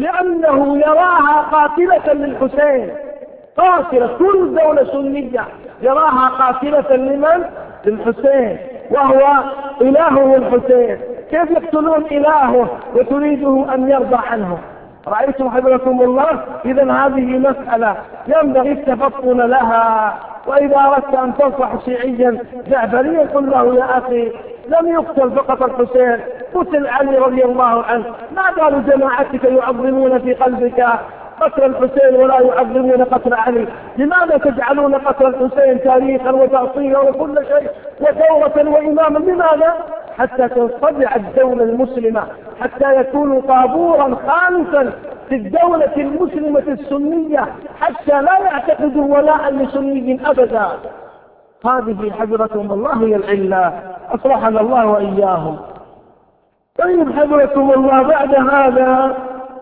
لأنه يراها قاتلة للحسين، قاتلة. كل دولة سنية يراها قاتلة لمن؟ للحسين، وهو إلهه الحسين. كيف يقتلون إلهه وتريده أن يرضى عنه؟ رأيتم حفظكم الله؟ إذا هذه مسألة ينبغي التفطن لها. وإذا أردت أن تنصح شيعيا جعفريا قل له يا أخي لم يقتل فقط الحسين، قتل علي رضي الله عنه. ما قالوا جماعتك يعظمون في قلبك قتل الحسين ولا يعظمون قتل علي؟ لماذا تجعلون قتل الحسين تاريخا وتأصيلا وكل شيء وثورة وإماما؟ لماذا؟ حتى تنصدع الدولة المسلمة، حتى يكون طابورا خامسا في الدولة المسلمة السنية، حتى لا يعتقدوا ولاء لسني أبدا. هذه حفظكم الله هي العلة، أصلحنا الله وإياهم. طيب حفظكم الله، بعد هذا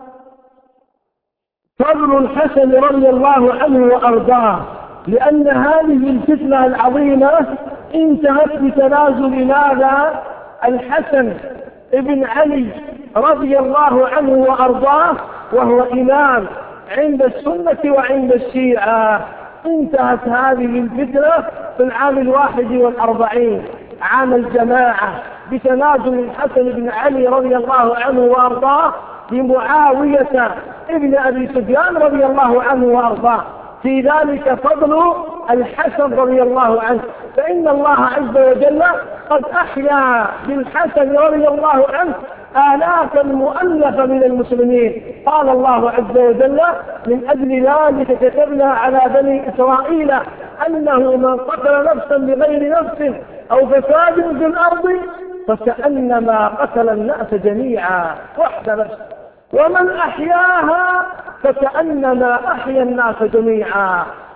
فضل الحسن رضي الله عنه وأرضاه، لأن هذه الفتنة العظيمة انتهت بتنازل ماذا؟ الحسن ابن علي رضي الله عنه وأرضاه، وهو إمام عند السنة وعند الشيعة. انتهت هذه الفتنة في العام الواحد والأربعين عام الجماعة بتنازل الحسن بن علي رضي الله عنه وأرضاه لمعاوية ابن أبي سفيان رضي الله عنه وأرضاه. في ذلك فضل الحسن رضي الله عنه، فإن الله عز وجل قد أحيا بالحسن رضي الله عنه آلافا مؤلفة من المسلمين. قال الله عز وجل من أجل ذلك كتبنا على بني إسرائيل أنه من قتل نفسا بغير نفس أو فساد في الأرض فكأنما قتل الناس جميعا وحد نفس، ومن أحياها فكأنما أحيا الناس جميعا.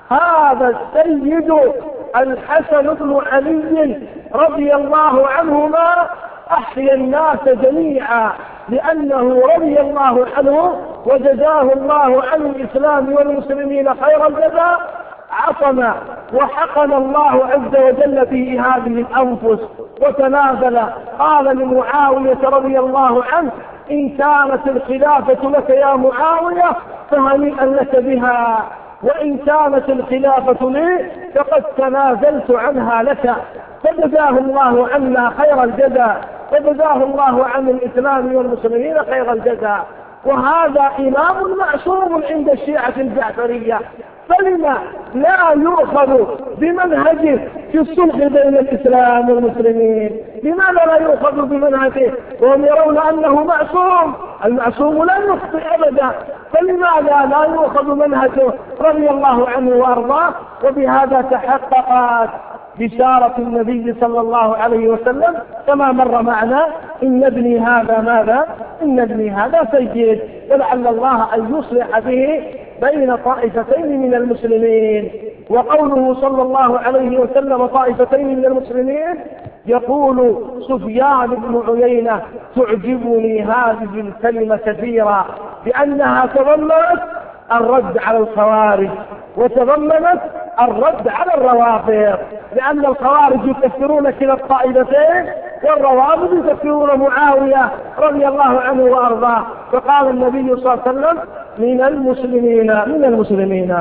هذا السيد الحسن بن علي رضي الله عنهما أحيا الناس جميعا، لأنه رضي الله عنه وجزاه الله عن الإسلام والمسلمين خير الجزاء عصم وحقن الله عز وجل به هذه الأنفس وتنازل. قال لمعاوية رضي الله عنه: إن كانت الخلافة لك يا معاوية فهنيئا لك بها، وإن كانت الخلافة لي فقد تنازلت عنها لك. فجزاه الله عنا خير الجزاء، فجزاه الله عن الإسلام والمسلمين خير الجزاء. وهذا إمام معصوم عند الشيعة الجعفرية، فلما لا يؤخذ بمنهجه في الصلح بين الإسلام والمسلمين؟ لماذا لا يؤخذ بمنهجه وهم يرون أنه معصوم؟ المعصوم لا يخطئ أبدا، فلماذا لا يؤخذ منهجه رضي الله عنه وأرضاه؟ وبهذا تحققت بشارة النبي صلى الله عليه وسلم كما مر معنا: إن ابني هذا ماذا؟ إن ابني هذا سيد، ولعل الله أن يصلح به بين طائفتين من المسلمين. وقوله صلى الله عليه وسلم طائفتين من المسلمين، يقول سفيان بن عيينة: تعجبني هذه الكلمة كثيرا، لأنها تضمنت الرد على الخوارج وتضمنت الرد على الروافض، لأن الخوارج يكفرون كلا الطائفتين والروافض يكفرون معاوية رضي الله عنه وأرضاه. فقال النبي صلى الله عليه وسلم: من المسلمين من المسلمين.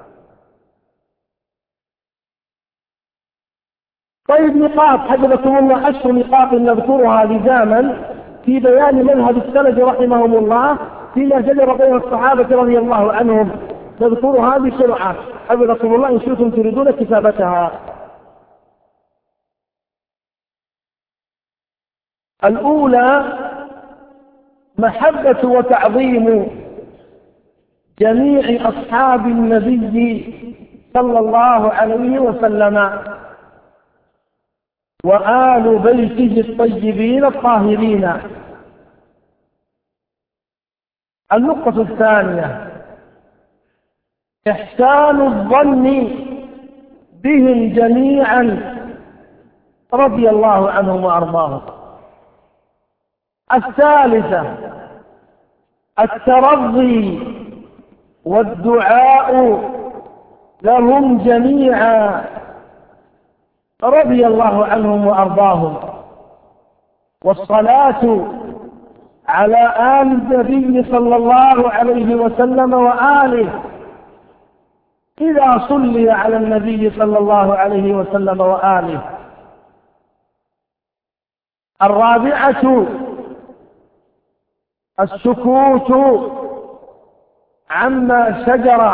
طيب، نقاط حفظكم الله، عشر نقاط نذكرها لزاما في بيان منهج السلف رحمهم الله فيما جرى بين الصحابة رضي الله عنهم، نذكرها بسرعة حفظكم الله إن شئتم تريدون كتابتها. الأولى: محبة وتعظيم جميع أصحاب النبي صلى الله عليه وسلم وآل بيته الطيبين الطاهرين. النقطة الثانية: إحسان الظن بهم جميعا رضي الله عنهم وأرضاهم. الثالثة: الترضي والدعاء لهم جميعا رضي الله عنهم وأرضاهم، والصلاة على آل النبي صلى الله عليه وسلم وآله إذا صلي على النبي صلى الله عليه وسلم وآله. الرابعة: السكوت عما شجر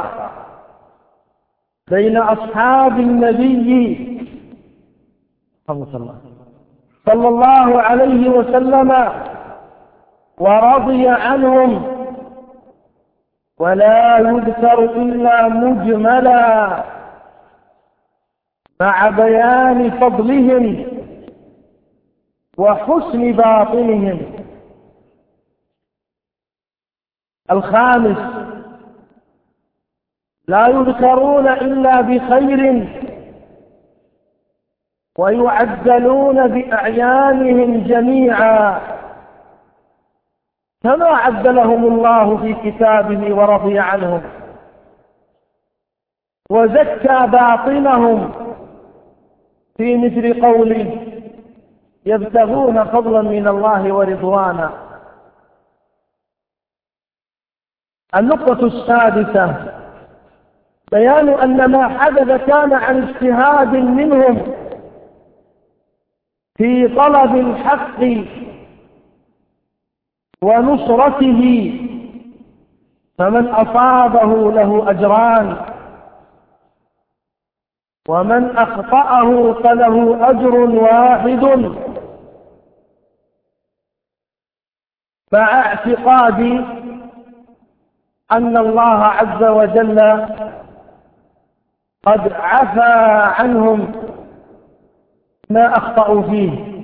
بين أصحاب النبي صلى الله عليه وسلم ورضي عنهم، ولا يذكر إلا مجملا مع بيان فضلهم وحسن باطنهم. الخامس: لا يذكرون إلا بخير ويعدلون بأعيانهم جميعا كما عدلهم الله في كتابه ورضي عنهم، وزكى باطنهم في مثل قوله: يبتغون فضلا من الله ورضوانا. النقطة السادسة: بيان أن ما حدث كان عن اجتهاد منهم في طلب الحق ونصرته، فمن أصابه له أجران، ومن أخطأه فله أجر واحد، مع اعتقاد أن الله عز وجل قد عفى عنهم ما أخطأوا فيه.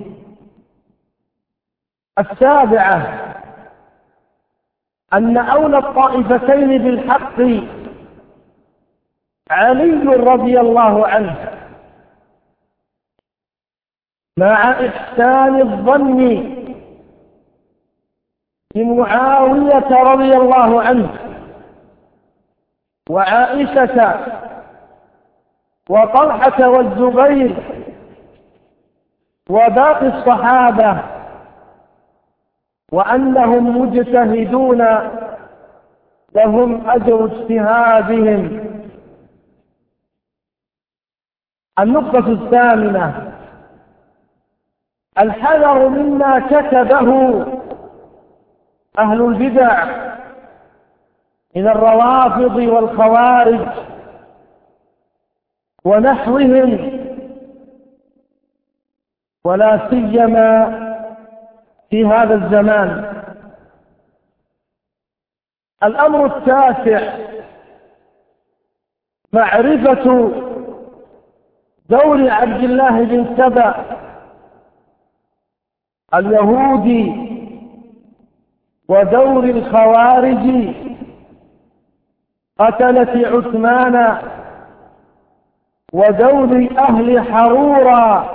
السابعة: أن أولى الطائفتين بالحق علي رضي الله عنه مع إحسان الظن بمعاوية رضي الله عنه وعائشة وطلحة والزبير وباقي الصحابة وأنهم مجتهدون لهم أجر اجتهادهم. النقطة الثامنة: الحذر مما كتبه أهل البدع من الروافض والخوارج ونحوهم، ولا سيما في هذا الزمان. الأمر التاسع: معرفة دور عبد الله بن سبأ اليهودي ودور الخوارج قتلة عثمان ودور أهل حرورا،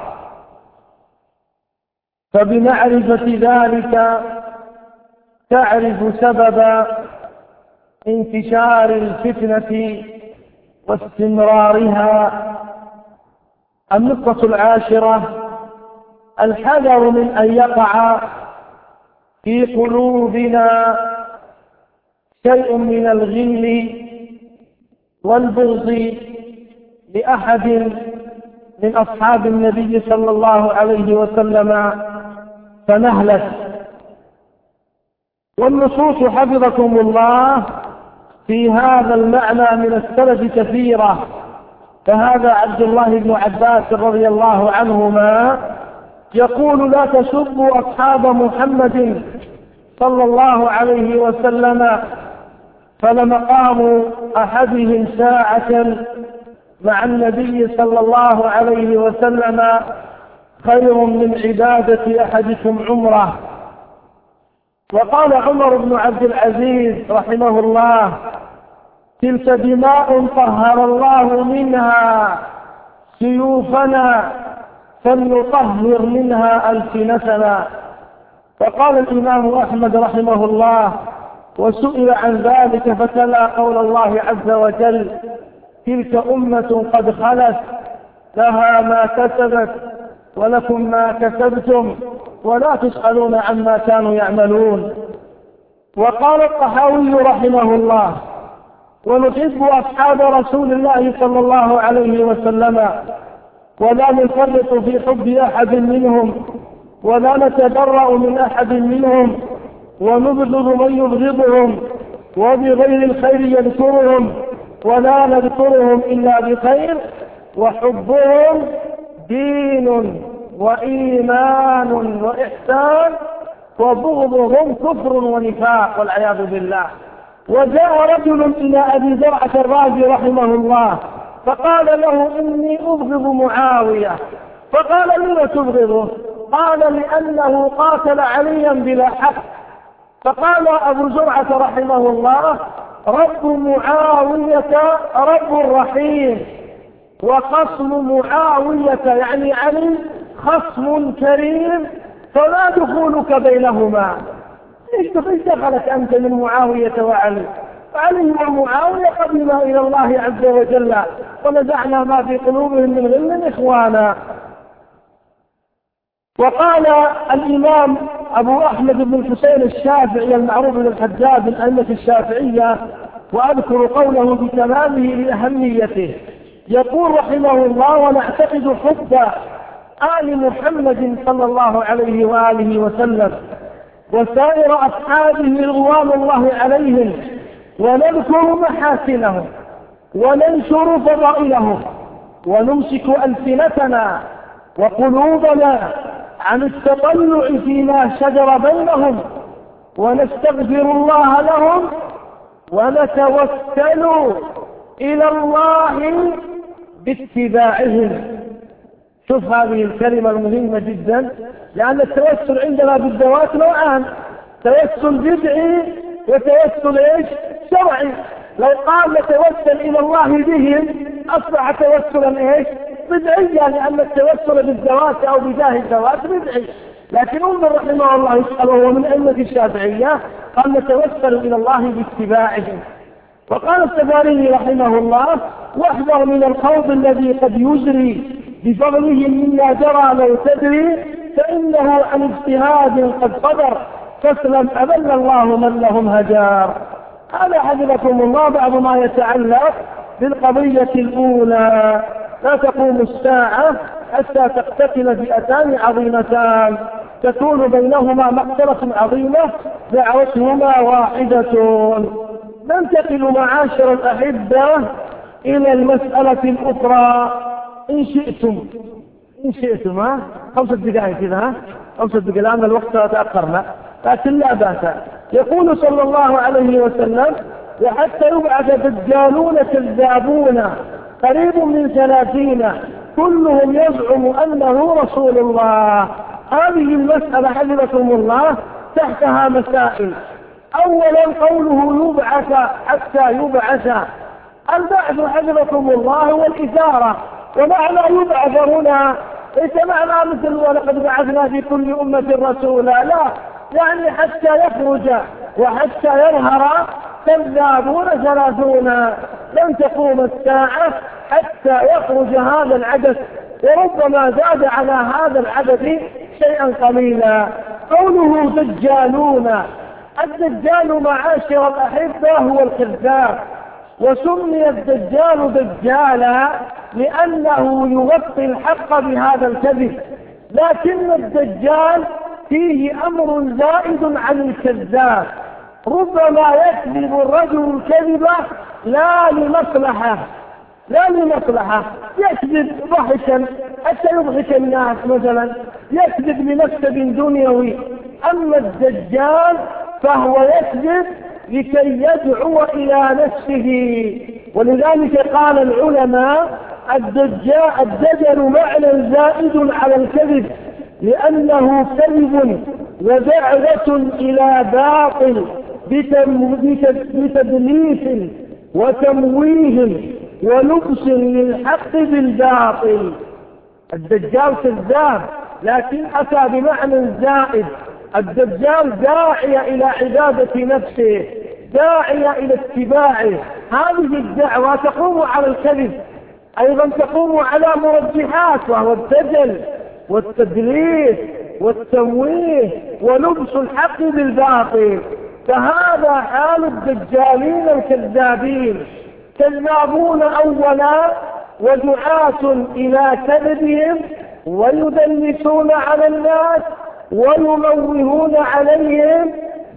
فبمعرفة ذلك تعرف سبب انتشار الفتنة واستمرارها. النقطة العاشرة: الحذر من أن يقع في قلوبنا شيء من الغل والبغض لأحد من أصحاب النبي صلى الله عليه وسلم فنهلك. والنصوص حفظكم الله في هذا المعنى من السلف كثيرة، فهذا عبد الله بن عباس رضي الله عنهما يقول: لا تسبوا أصحاب محمد صلى الله عليه وسلم، فلمقام أحدهم ساعة مع النبي صلى الله عليه وسلم خير من عبادة أحدكم عمره. وقال عمر بن عبد العزيز رحمه الله: تلك دماء طهر الله منها سيوفنا فلنطهر منها ألسنتنا. وقال الإمام أحمد رحمه الله وسئل عن ذلك فتلا قول الله عز وجل: تلك أمة قد خلت لها ما كسبت ولكم ما كسبتم ولا تسألون عما كانوا يعملون. وقال الطحاوي رحمه الله: ونحب أصحاب رسول الله صلى الله عليه وسلم ولا نفرط في حب أحد منهم ولا نتبرأ من أحد منهم ونبغض من يبغضهم وبغير الخير يذكرهم ولا نذكرهم إلا بخير، وحبهم دين وإيمان وإحسان وبغضهم كفر ونفاق والعياذ بالله. وجاء رجل إلى أبي زرعة الرازي رحمه الله فقال له: إني أبغض معاوية. فقال: لما تبغضه؟ قال: لأنه قاتل عليا بلا حق. فقال أبو زرعة رحمه الله: رب معاوية رب رحيم، وخصم معاوية يعني علي خصم كريم، فلا دخولك بينهما. ايش دخلك أنت من معاوية وعلي؟ علي ومعاوية قدما إلى الله عز وجل ونزعنا ما في قلوبهم من غل إخوانا. وقال الإمام أبو أحمد بن الحسين الشافعي المعروف بالحجاج من أئمة الشافعية، وأذكر قوله بتمامه لأهميته، يقول رحمه الله: ونعتقد حب آل محمد صلى الله عليه وآله وسلم وسائر أصحابه رضوان الله عليهم، ونذكر محاسنهم وننشر فضائلهم، ونمسك ألسنتنا وقلوبنا عن التطلع فيما شجر بينهم، ونستغفر الله لهم، ونتوسل إلى الله باتباعهم. شوف هذه الكلمة المهمة جدا، لأن التوسل عندنا بالذوات نوعان: توسل بدعي وتوسل ايش؟ شرعي. لو قال نتوسل إلى الله بهم أصبح توسلا إيش؟ بدعيا، لأن التوسل بالذوات أو بجاه الذوات بدعي. لكن انظر رحمه الله يسأل وهو من أئمة الشافعية قال نتوسل إلى الله باتباعهم. وقال السفاري رحمه الله واحذر من الخوض الذي قد يجري بفضلهم مما جرى لو تدري فإنه عن اجتهاد قد قدر فاسلم أذل الله من لهم هجار. هذا حفظكم الله بعض ما يتعلق بالقضية الأولى. لا تقوم الساعة حتى تقتتل فئتان عظيمتان تكون بينهما مقتلة عظيمة دعوتهما واحدة. ننتقل معاشر الأحبة إلى المسألة الأخرى إن شئتم إن شئتم ها خمسة دقائق كذا ها خمسة دقائق لأن الوقت تأخرنا لكن لا بأس. يقول صلى الله عليه وسلم وحتى يبعث دجالون كذابون قريب من ثلاثين كلهم يزعم أنه رسول الله. هذه المسألة حفظكم الله تحتها مسائل. أولا قوله يبعث حتى يبعث، البعث حفظكم الله هو الإثارة، ومعنى يبعث هنا ليس معنى مثل ولقد بعثنا في كل أمة رسولا، لا، يعني حتى يخرج وحتى يظهر كذابون ثلاثون. لن تقوم الساعة حتى يخرج هذا العدد، وربما زاد على هذا العدد شيئا قليلا. قوله دجالون، الدجال معاشر الأحبة هو الكذاب، وسمي الدجال دجالا لأنه يغطي الحق بهذا الكذب، لكن الدجال فيه أمر زائد عن الكذاب. ربما يكذب الرجل الكذبة لا لمصلحة لا لمصلحة يكذب ضحكا حتى يضحك الناس مثلا، يكذب لمكسب دنيوي. أما الدجال فهو يكذب لكي يدعو إلى نفسه، ولذلك قال العلماء الدجال الدجل معنى زائد على الكذب، لأنه كذب ودعوة إلى باطل بتدليس وتمويه ولبس للحق بالباطل. الدجال كذاب لكن أتى بمعنى زائد. الدجال داعي إلى عبادة نفسه، داعي إلى اتباعه. هذه الدعوة تقوم على الكذب، أيضا تقوم على مرجحات وهو الدجل والتدليس والتمويه ولبس الحق بالباطل. فهذا حال الدجالين الكذابين، كذابون أولا ودعاة إلى كذبهم ويدلسون على الناس ويموهون عليهم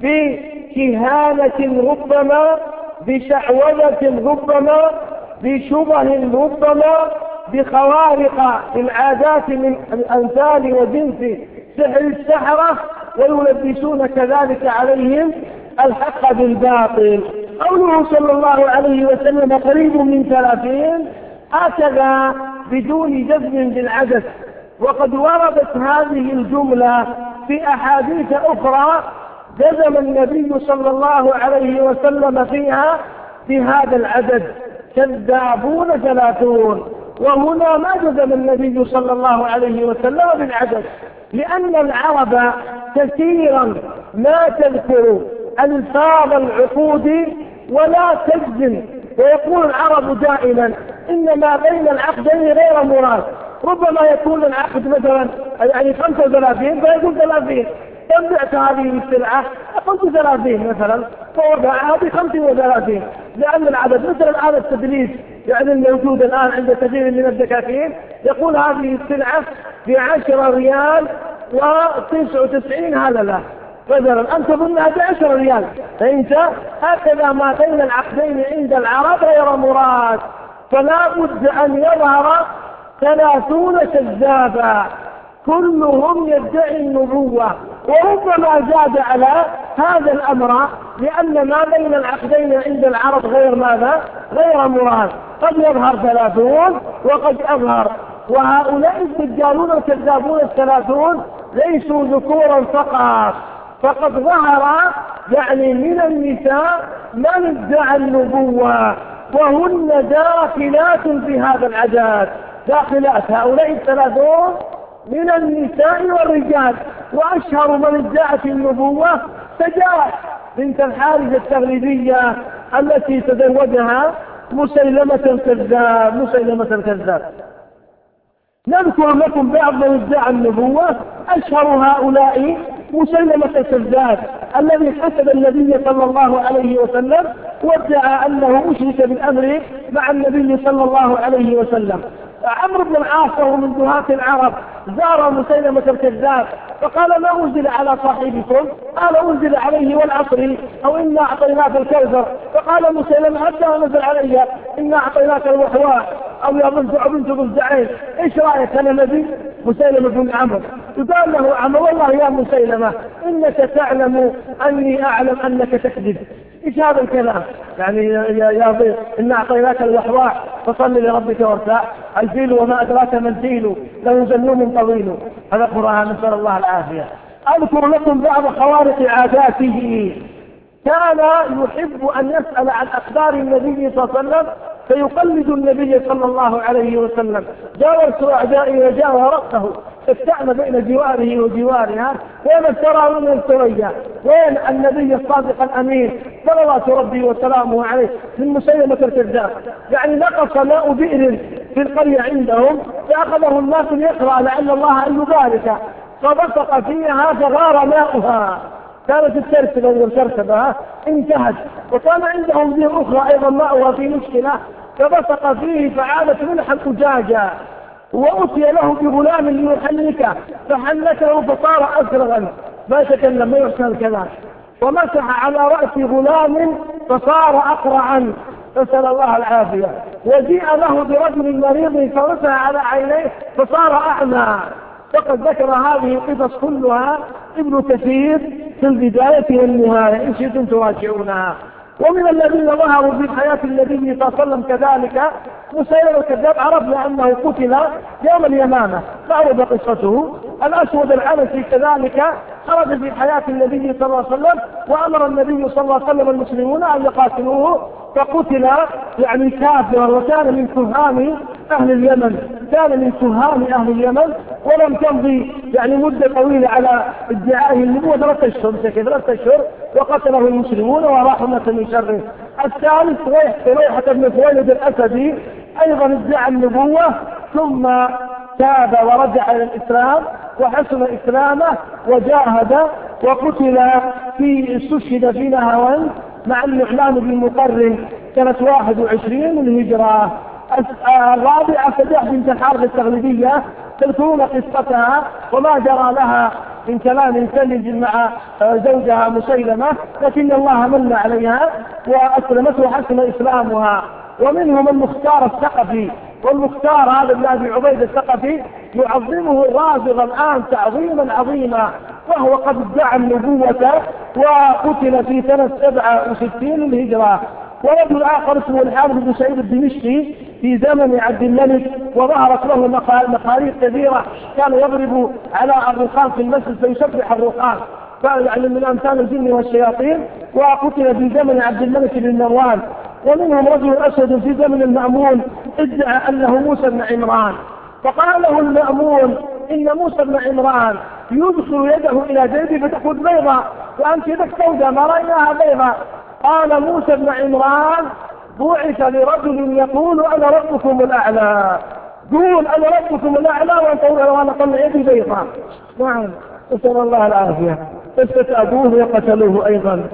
بكهانة ربما، بشعوذة ربما، بشبه ربما، بخوارق العادات من الأمثال وجنس سحر السحرة، ويلبسون كذلك عليهم الحق بالباطل. قوله صلى الله عليه وسلم قريب من ثلاثين هكذا بدون جزم بالعدد، وقد وردت هذه الجملة في أحاديث أخرى جزم النبي صلى الله عليه وسلم فيها بهذا العدد كذابون ثلاثون. وهنا ما جزم النبي صلى الله عليه وسلم بالعدد، لأن العرب كثيرا ما تذكر ألفاظ العقود ولا تجزم، ويقول العرب دائما إنما بين العقدين غير مراد. ربما يكون العقد مثلا يعني خمسة وثلاثين فيقول ثلاثين، كم بعت هذه السلعة؟ قلت ثلاثين مثلا، فوضعها بخمس وثلاثين، لأن العدد مثل الآن التدليس يعني الموجود الآن عند كثير من الدكاكين، يقول هذه السلعة بعشرة ريال وتسعة وتسعين هللة مثلا، أنت ظنها بعشرة ريال، فإنت هكذا ما بين العقدين عند العرب غير مراد. فلا بد أن يظهر ثلاثون كذابا كلهم يدعي النبوة، وربما زاد على هذا الأمر لأن ما بين العقدين عند العرب غير ماذا؟ غير مراد. قد يظهر ثلاثون وقد أظهر. وهؤلاء الدجالون الكذابون الثلاثون ليسوا ذكورا فقط، فقد ظهر يعني من النساء من ادعى النبوة، وهن داخلات في هذا العداد، داخلات هؤلاء الثلاثون من النساء والرجال. وأشهر من ادعت النبوة سجاح بنت الحارث التغليبية التي تزوجها مسيلمة الكذاب. مسيلمة الكذاب نذكر لكم بعض من ادعى النبوة. أشهر هؤلاء مسيلمة الكذاب الذي حسد النبي صلى الله عليه وسلم وادعى أنه أشرك بالأمر مع النبي صلى الله عليه وسلم. عمرو بن العاص وهو من دهاة العرب زار مسيلمة الكذاب فقال: ما أنزل على صاحبكم؟ قال: أنزل عليه والعصر أو إنا أعطيناك الكوثر. فقال مسيلمة: حتى نزل علي إنا أعطيناك الوحواء أو يا بنت بنت ضفدعين، إيش رأيك أنا نبي؟ مسيلمة بن عمرو يقال له عمرو: والله يا مسيلمة إنك تعلم أني أعلم أنك تكذب. إيش هذا الكلام؟ يعني يا يا ضيف إن أعطيناك الوحواء فصل لربك وارتاح. الفيل وما أدراك ما الفيل له زلوم طويل. هذا قرآن، نسأل الله العافية. أذكر لكم بعض خوارق عاداته. كان يحب أن يسأل عن أخبار النبي صلى الله عليه وسلم فيقلد النبي صلى الله عليه وسلم. جاورت أعدائي وجاوى رأسه استعن بين جواره وجوارها. وين الترى من الثريا؟ وين النبي الصادق الأمين صلوات ربي وسلامه عليه من مسيلمة الكذاب؟ يعني نقص ماء بئر في القرية عندهم فأخذه الناس ليقرأ لعل الله أن يبارك، فبصق فيها فغار ماؤها. كانت الترسبة والترسبة انتهت، وكان عندهم ذي أخرى أيضا ماؤها في مشكلة فبصق فيه فعادت ملحا أجاجا. وأتي له بغلام ليحنكه فحنكه فصار أسرغا ما يتكلم ما يحسن الكلام، ومسح على رأس غلام فصار أقرعا نسأل الله العافية. وجيء له برجل مريض فمسح على عينيه فصار أعمى. فقد ذكر هذه القصص كلها ابن كثير في البداية والنهاية إن شئتم تراجعونها. ومن الذين ظهروا في حياة النبي صلى الله عليه وسلم كذلك مسيلمة الكذاب. عرفنا أنه قتل يوم اليمامة معروف قصته. الأسود العنسي كذلك خرج في حياة النبي صلى الله عليه وسلم وأمر النبي صلى الله عليه وسلم المسلمون أن يقاتلوه فقتل يعني كافرا، وكان من كهان أهل اليمن، كان من كهان أهل اليمن، ولم تمضي يعني مدة طويلة على ادعائه النبوة ثلاثة أشهر ثلاثة أشهر وقتله المسلمون وراحوا من شره. الثالث ريحة بن خويلد الأسدي أيضا ادعى النبوة ثم تاب ورجع إلى الإسلام وحسن إسلامه وجاهد وقتل في استشهد في نهاوند مع النعمان بن مقرن سنة واحد وعشرين من الهجرة. الرابعة سجاح بنت الحارث التغليبية تذكرون قصتها وما جرى لها من كلام سلج مع زوجها مسيلمة، لكن الله من عليها وأسلمت وحسن إسلامها. ومنهم المختار الثقفي، والمختار هذا ابن أبي عبيد الثقفي يعظمه الرافض الآن تعظيما عظيما، وهو قد ادعى النبوة وقتل في سنة سبعة وستين للهجرة. ورجل آخر اسمه الحارث بن سعيد الدمشقي في زمن عبد الملك وظهرت له مخاريق كبيرة، كان يضرب على الرخام في المسجد فيسبح الرخام، يعني من أمثال الجن والشياطين، وقتل في زمن عبد الملك بن مروان. ومنهم رجل أسد في زمن المأمون ادعى أنه موسى بن عمران، فقال له المأمون إن موسى بن عمران يدخل يده إلى جيبه فتأخذ بيضة وأنت يدك سوداء ما رأيناها بيضة. قال موسى بن عمران بعث لرجل يقول أنا ربكم الأعلى، قول أنا ربكم الأعلى وأنا طلع يدي بيضة. نعم نسأل الله العافية. فاستأبوه وقتلوه أيضا.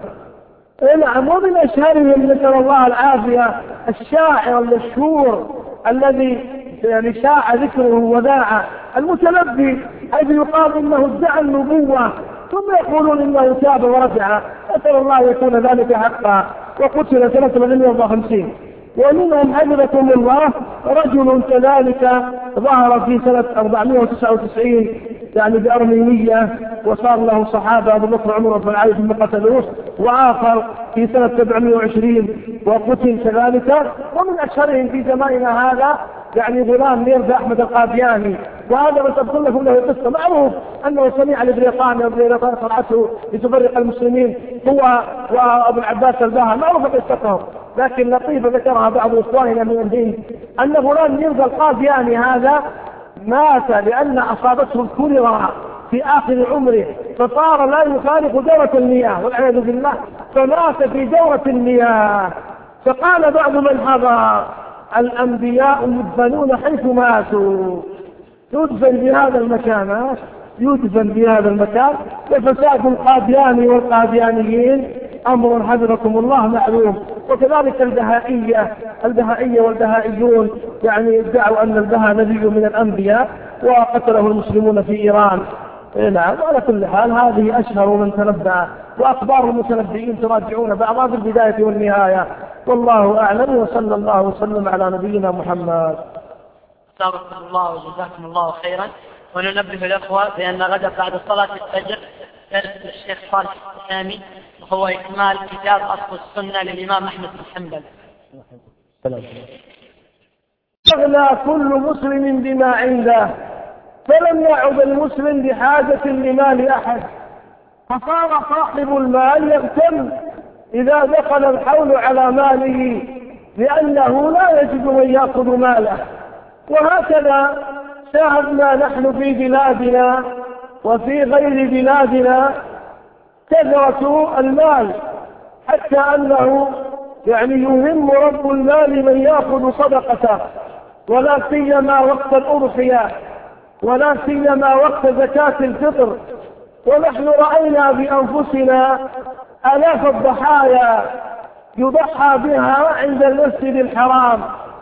نعم. ومن أشهرهم نسأل الله العافية الشاعر المشهور الذي يعني شاع ذكره وذاع المتنبي، حيث يقال إنه ادعى النبوة ثم يقولون إنه تاب ورجع، أسأل الله يكون ذلك حقا، وقتل سنة ثمانمائة وخمسين. ومنهم حفظكم الله رجل كذلك ظهر في سنة أربعمائة وتسعة وتسعين يعني بأرمينية وصار له صحابة أبو بكر عمر بن العاص ثم قتلوه، وآخر في سنة سبعمائة وعشرين وقتل كذلك. ومن أشهرهم في زماننا هذا يعني غلام ميرزا أحمد القادياني وهذا من تقول لكم له قصة معروف أنه سمع الإبريقان الإبريقان صنعته لتفرق المسلمين هو وأبو العباس الباهة معروف قصتهم، لكن لطيفة ذكرها بعض إخواننا من الهند أن فلان ميرزا القادياني هذا مات لأن أصابته الكوليرا في آخر عمره فصار لا يفارق دورة المياه والعياذ بالله، فمات في دورة المياه. فقال بعض من حضر الأنبياء يدفنون حيث ماتوا، يدفن بهذا المكان يدفن بهذا المكان. وفساد القادياني والقاديانيين أمر حذركم الله معلوم. وكذلك البهائية البهائية والبهائيون يعني ادعوا أن البهاء نبي من الأنبياء وقتله المسلمون في إيران. نعم، على كل حال هذه أشهر من تنبأ، وأخبار المتنبئين تراجعون بعضها في البداية والنهاية، والله أعلم. وصلى الله وسلم على نبينا محمد. جزاكم الله وجزاكم الله خيرا. وننبه الأخوة بأن غدا بعد صلاة الفجر درس الشيخ صالح السامي وهو إكمال كتاب أصل السنة للإمام أحمد بن حنبل. أغنى كل مسلم بما عنده، فلم يعد المسلم بحاجة لمال أحد، فصار صاحب المال يغتم إذا دخل الحول على ماله لأنه لا يجد من يأخذ ماله. وهكذا شاهدنا نحن في بلادنا وفي غير بلادنا كثرة المال، حتى أنه يعني يهم رب المال من يأخذ صدقته، ولا سيما وقت الأضحية، ولا سيما وقت زكاة الفطر. ونحن رأينا بأنفسنا آلاف الضحايا يضحى بها عند المسجد الحرام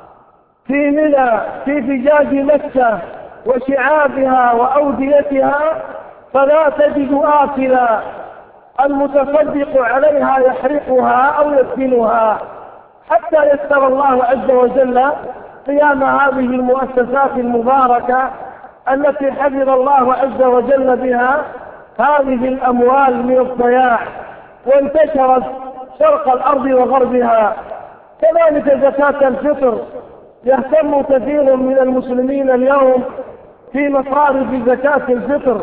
في منى في فجاج مكة وشعابها وأوديتها، فلا تجد آكلا، المتصدق عليها يحرقها أو يدفنها، حتى يسر الله عز وجل قيام هذه المؤسسات المباركة التي حفظ الله عز وجل بها هذه الأموال من الضياع وانتشرت شرق الأرض وغربها. كذلك زكاة الفطر يهتم كثير من المسلمين اليوم في مصارف زكاة الفطر،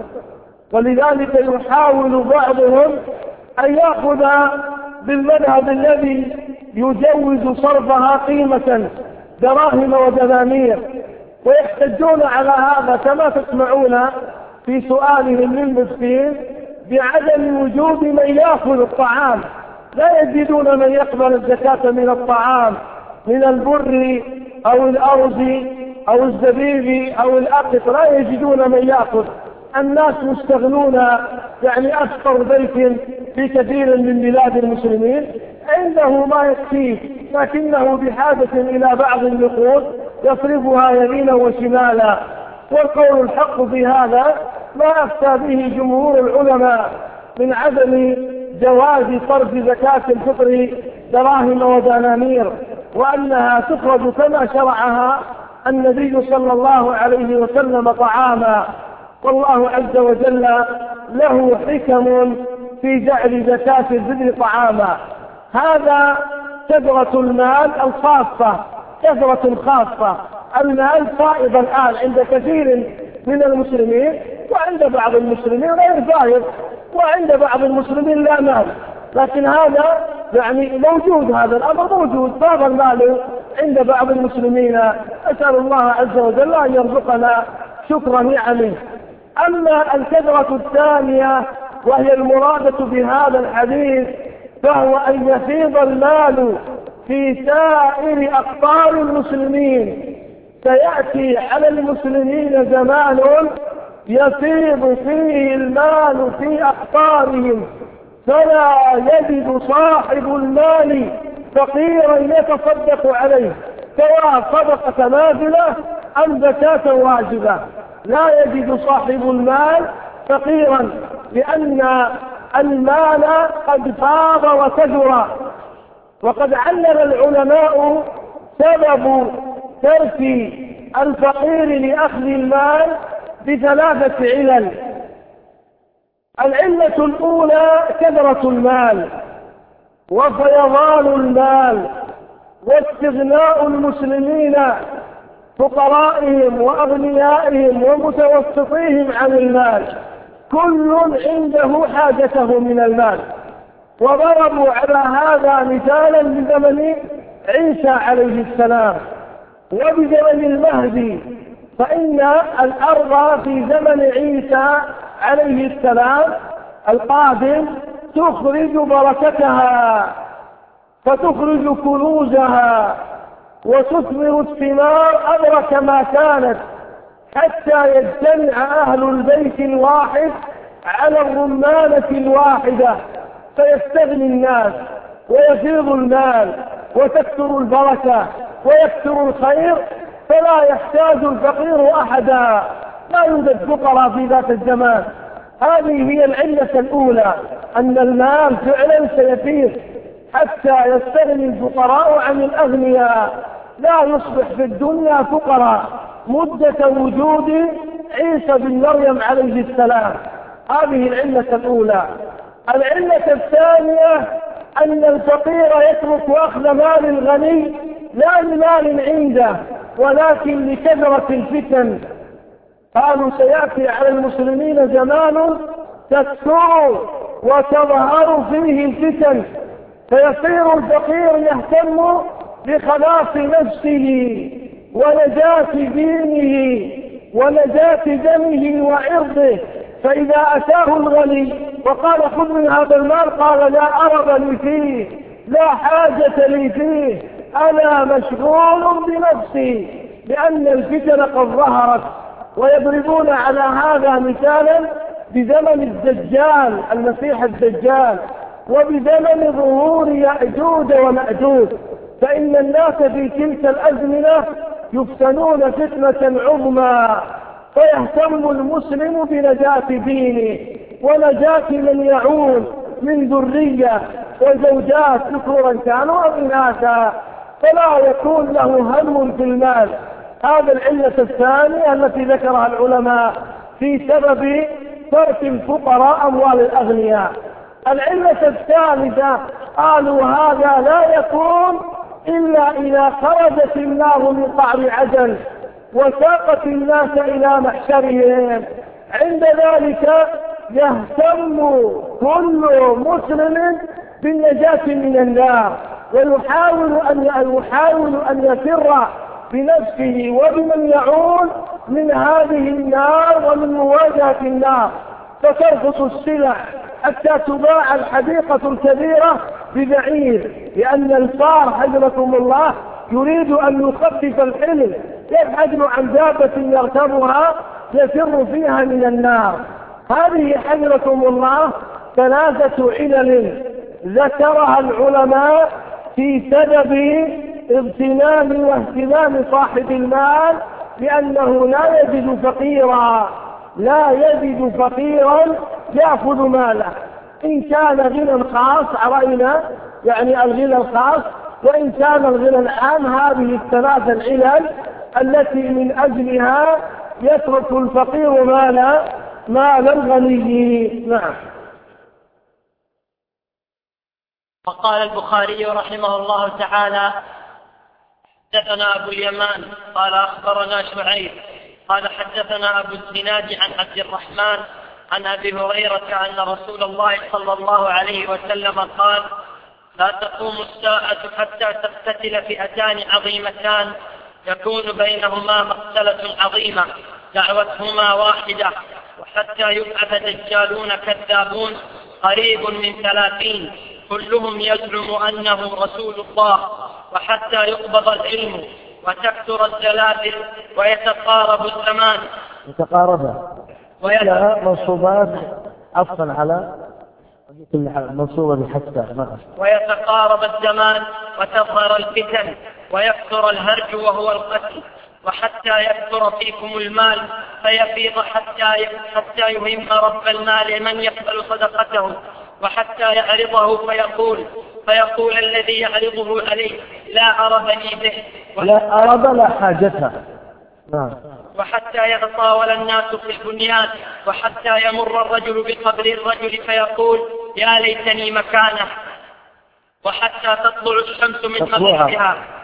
ولذلك يحاول بعضهم أن يأخذ بالمذهب الذي يجوز صرفها قيمة دراهم ودنانير، ويحتجون على هذا كما تسمعون في سؤالهم للمسكين بعدم وجود من يأخذ الطعام، لا يجدون من يقبل الزكاة من الطعام من البر أو الأرز أو الزبيب أو الأقط، لا يجدون من يأخذ. الناس مستغنون، يعني أكثر بيت في كثير من بلاد المسلمين عنده ما يكفيه، لكنه بحاجة إلى بعض النقود يصرفها يمينا وشمالا. والقول الحق في هذا ما أفتى به جمهور العلماء من عدم جواز صرف زكاة الفطر دراهم ودنانير، وأنها تخرج كما شرعها النبي صلى الله عليه وسلم طعاما. والله عز وجل له حكم في جعل زكاة الفطر طعاما. هذا كثرة المال الخاصة، كثرة خاصة. المال فائض الآن عند كثير من المسلمين، وعند بعض المسلمين غير فائض، وعند بعض المسلمين لا مال، لكن هذا يعني موجود، هذا الأمر موجود، فاض المال عند بعض المسلمين. أسأل الله عز وجل أن يرزقنا شكر نعمه. أما الكثرة الثانية وهي المرادة بهذا الحديث فهو أن يفيض المال في سائر أقطار المسلمين. سيأتي على المسلمين زمان يفيض فيه المال في أقطارهم، فلا يجد صاحب المال فقيرا يتصدق عليه، سواء صدقة نازلة أم زكاة واجبة. لا يجد صاحب المال فقيرا، لأن المال قد فاض وكثر. وقد علل العلماء سبب ترك الفقير لأخذ المال بثلاثة علل. العلة الأولى كثرة المال وفيضان المال واستغناء المسلمين فقرائهم وأغنيائهم ومتوسطيهم عن المال، كل عنده حاجته من المال. وضربوا على هذا مثالا بزمن عيسى عليه السلام وبزمن المهدي، فإن الأرض في زمن عيسى عليه السلام القادم تخرج بركتها، فتخرج كنوزها وتثمر الثمار أبرك ما كانت، حتى يجتمع أهل البيت الواحد على الرمانة الواحدة، فيستغني الناس ويفيض المال وتكثر البركة ويكثر الخير، فلا يحتاج الفقير أحدا، لا يوجد فقراء في ذات الزمان. هذه هي العلة الأولى، أن المال فعلا سيفيض حتى يستغني الفقراء عن الأغنياء، لا يصبح في الدنيا فقراء مدة وجود عيسى بن مريم عليه السلام. هذه العلة الأولى. العلة الثانية أن الفقير يترك أخذ مال الغني لا لمال عنده ولكن لكثرة الفتن. قالوا سيأتي على المسلمين زمان تكثر وتظهر فيه الفتن، فيصير الفقير يهتم بخلاص نفسه ونجاة دينه ونجاة دمه وعرضه، فإذا أتاه الغني وقال خذ من هذا المال قال لا أرب لي فيه، لا حاجة لي فيه، أنا مشغول بنفسي، لأن الفتن قد ظهرت. ويضربون على هذا مثالا بزمن الدجال المسيح الدجال وبزمن ظهور يأجوج ومأجوج، فإن الناس في تلك الأزمنة يفتنون فتنة عظمى، فيهتم المسلم بنجاة دينه ونجاة من يعول من ذرية وزوجات ذكورا كانوا أو إناثا، فلا يكون له هم في المال. هذا العلة الثانية التي ذكرها العلماء في سبب ترك الفقراء أموال الأغنياء. العلة الثالثة قالوا هذا لا يكون إلا إذا خرجت النار من قعر عدن وساقت الناس إلى محشرهم، عند ذلك يهتم كل مسلم بالنجاة من النار، ويحاول أن يحاول أن يفر بنفسه وبمن يعول من هذه النار ومن مواجهة النار، فترخص السلع حتى تباع الحديقة الكبيرة ببعير، لأن الفار حجركم الله يريد أن يخفف الحمل، يبحث عن دابة يركبها يفر فيها من النار. هذه حجركم الله ثلاثة علل ذكرها العلماء في سبب اغتنام واهتمام صاحب المال، لأنه لا يجد فقيرا لا يجد فقيرا يأخذ ماله، إن كان غنى خاص علينا يعني الغنى الخاص، وإن كان الغنى العام. هذه الثلاث العلل التي من أجلها يترك الفقير مال مال الغني. نعم. وقال البخاري رحمه الله تعالى: حدثنا أبو اليمان قال أخبرنا شعيب قال حدثنا أبو الزناد عن عبد الرحمن عن أبي هريرة أن رسول الله صلى الله عليه وسلم قال: لا تقوم الساعة حتى تقتتل فئتان عظيمتان يكون بينهما مقتلة عظيمة دعوتهما واحدة، وحتى يبعث دجالون كذابون قريب من ثلاثين كلهم يزعم أنه رسول الله، وحتى يقبض العلم وتكثر الزلازل ويتقارب الزمان. يتقارب ويلا منصوبات عطفا على منصوبة بحتى ويتقارب الزمان وتظهر الفتن ويكثر الهرج وهو القتل، وحتى يكثر فيكم المال فيفيض حتى حتى يهم رب المال من يقبل صدقته، وحتى يعرضه فيقول فيقول الذي يعرضه عليه لا عرب لي به لا عرب لا حاجتها. وحتى يتطاول الناس في البنيان، وحتى يمر الرجل بقبر الرجل فيقول يا ليتني مكانه، وحتى تطلع الشمس من مغربها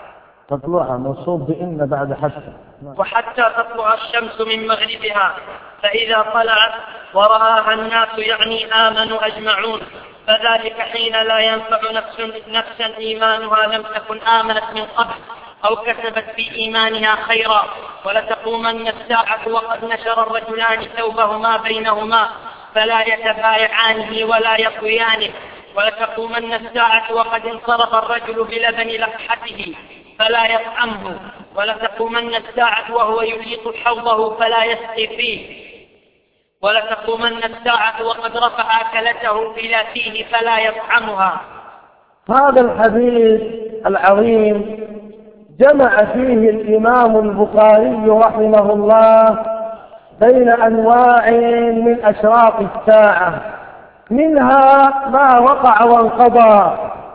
تطلع منصوب بإن بعد حتى. وحتى تطلع الشمس من مغربها، فإذا طلعت ورآها الناس يعني آمنوا أجمعون، فذلك حين لا ينفع نفس نفسا إيمانها لم تكن آمنت من قبل أو كسبت في إيمانها خيرا. ولتقومن الساعة وقد نشر الرجلان ثوبهما بينهما فلا يتبايعانه ولا يطويانه. ولتقومن الساعة وقد انصرف الرجل بلبن لقحته فلا يطعمه. ولتقومن الساعة وهو يحيط حوضه فلا يسقي فيه. ولتقومن الساعة وقد رفع أكلته إلى فيه فلا يطعمها. هذا الحديث العظيم جمع فيه الإمام البخاري رحمه الله بين أنواع من أشراط الساعة، منها ما وقع وانقضى،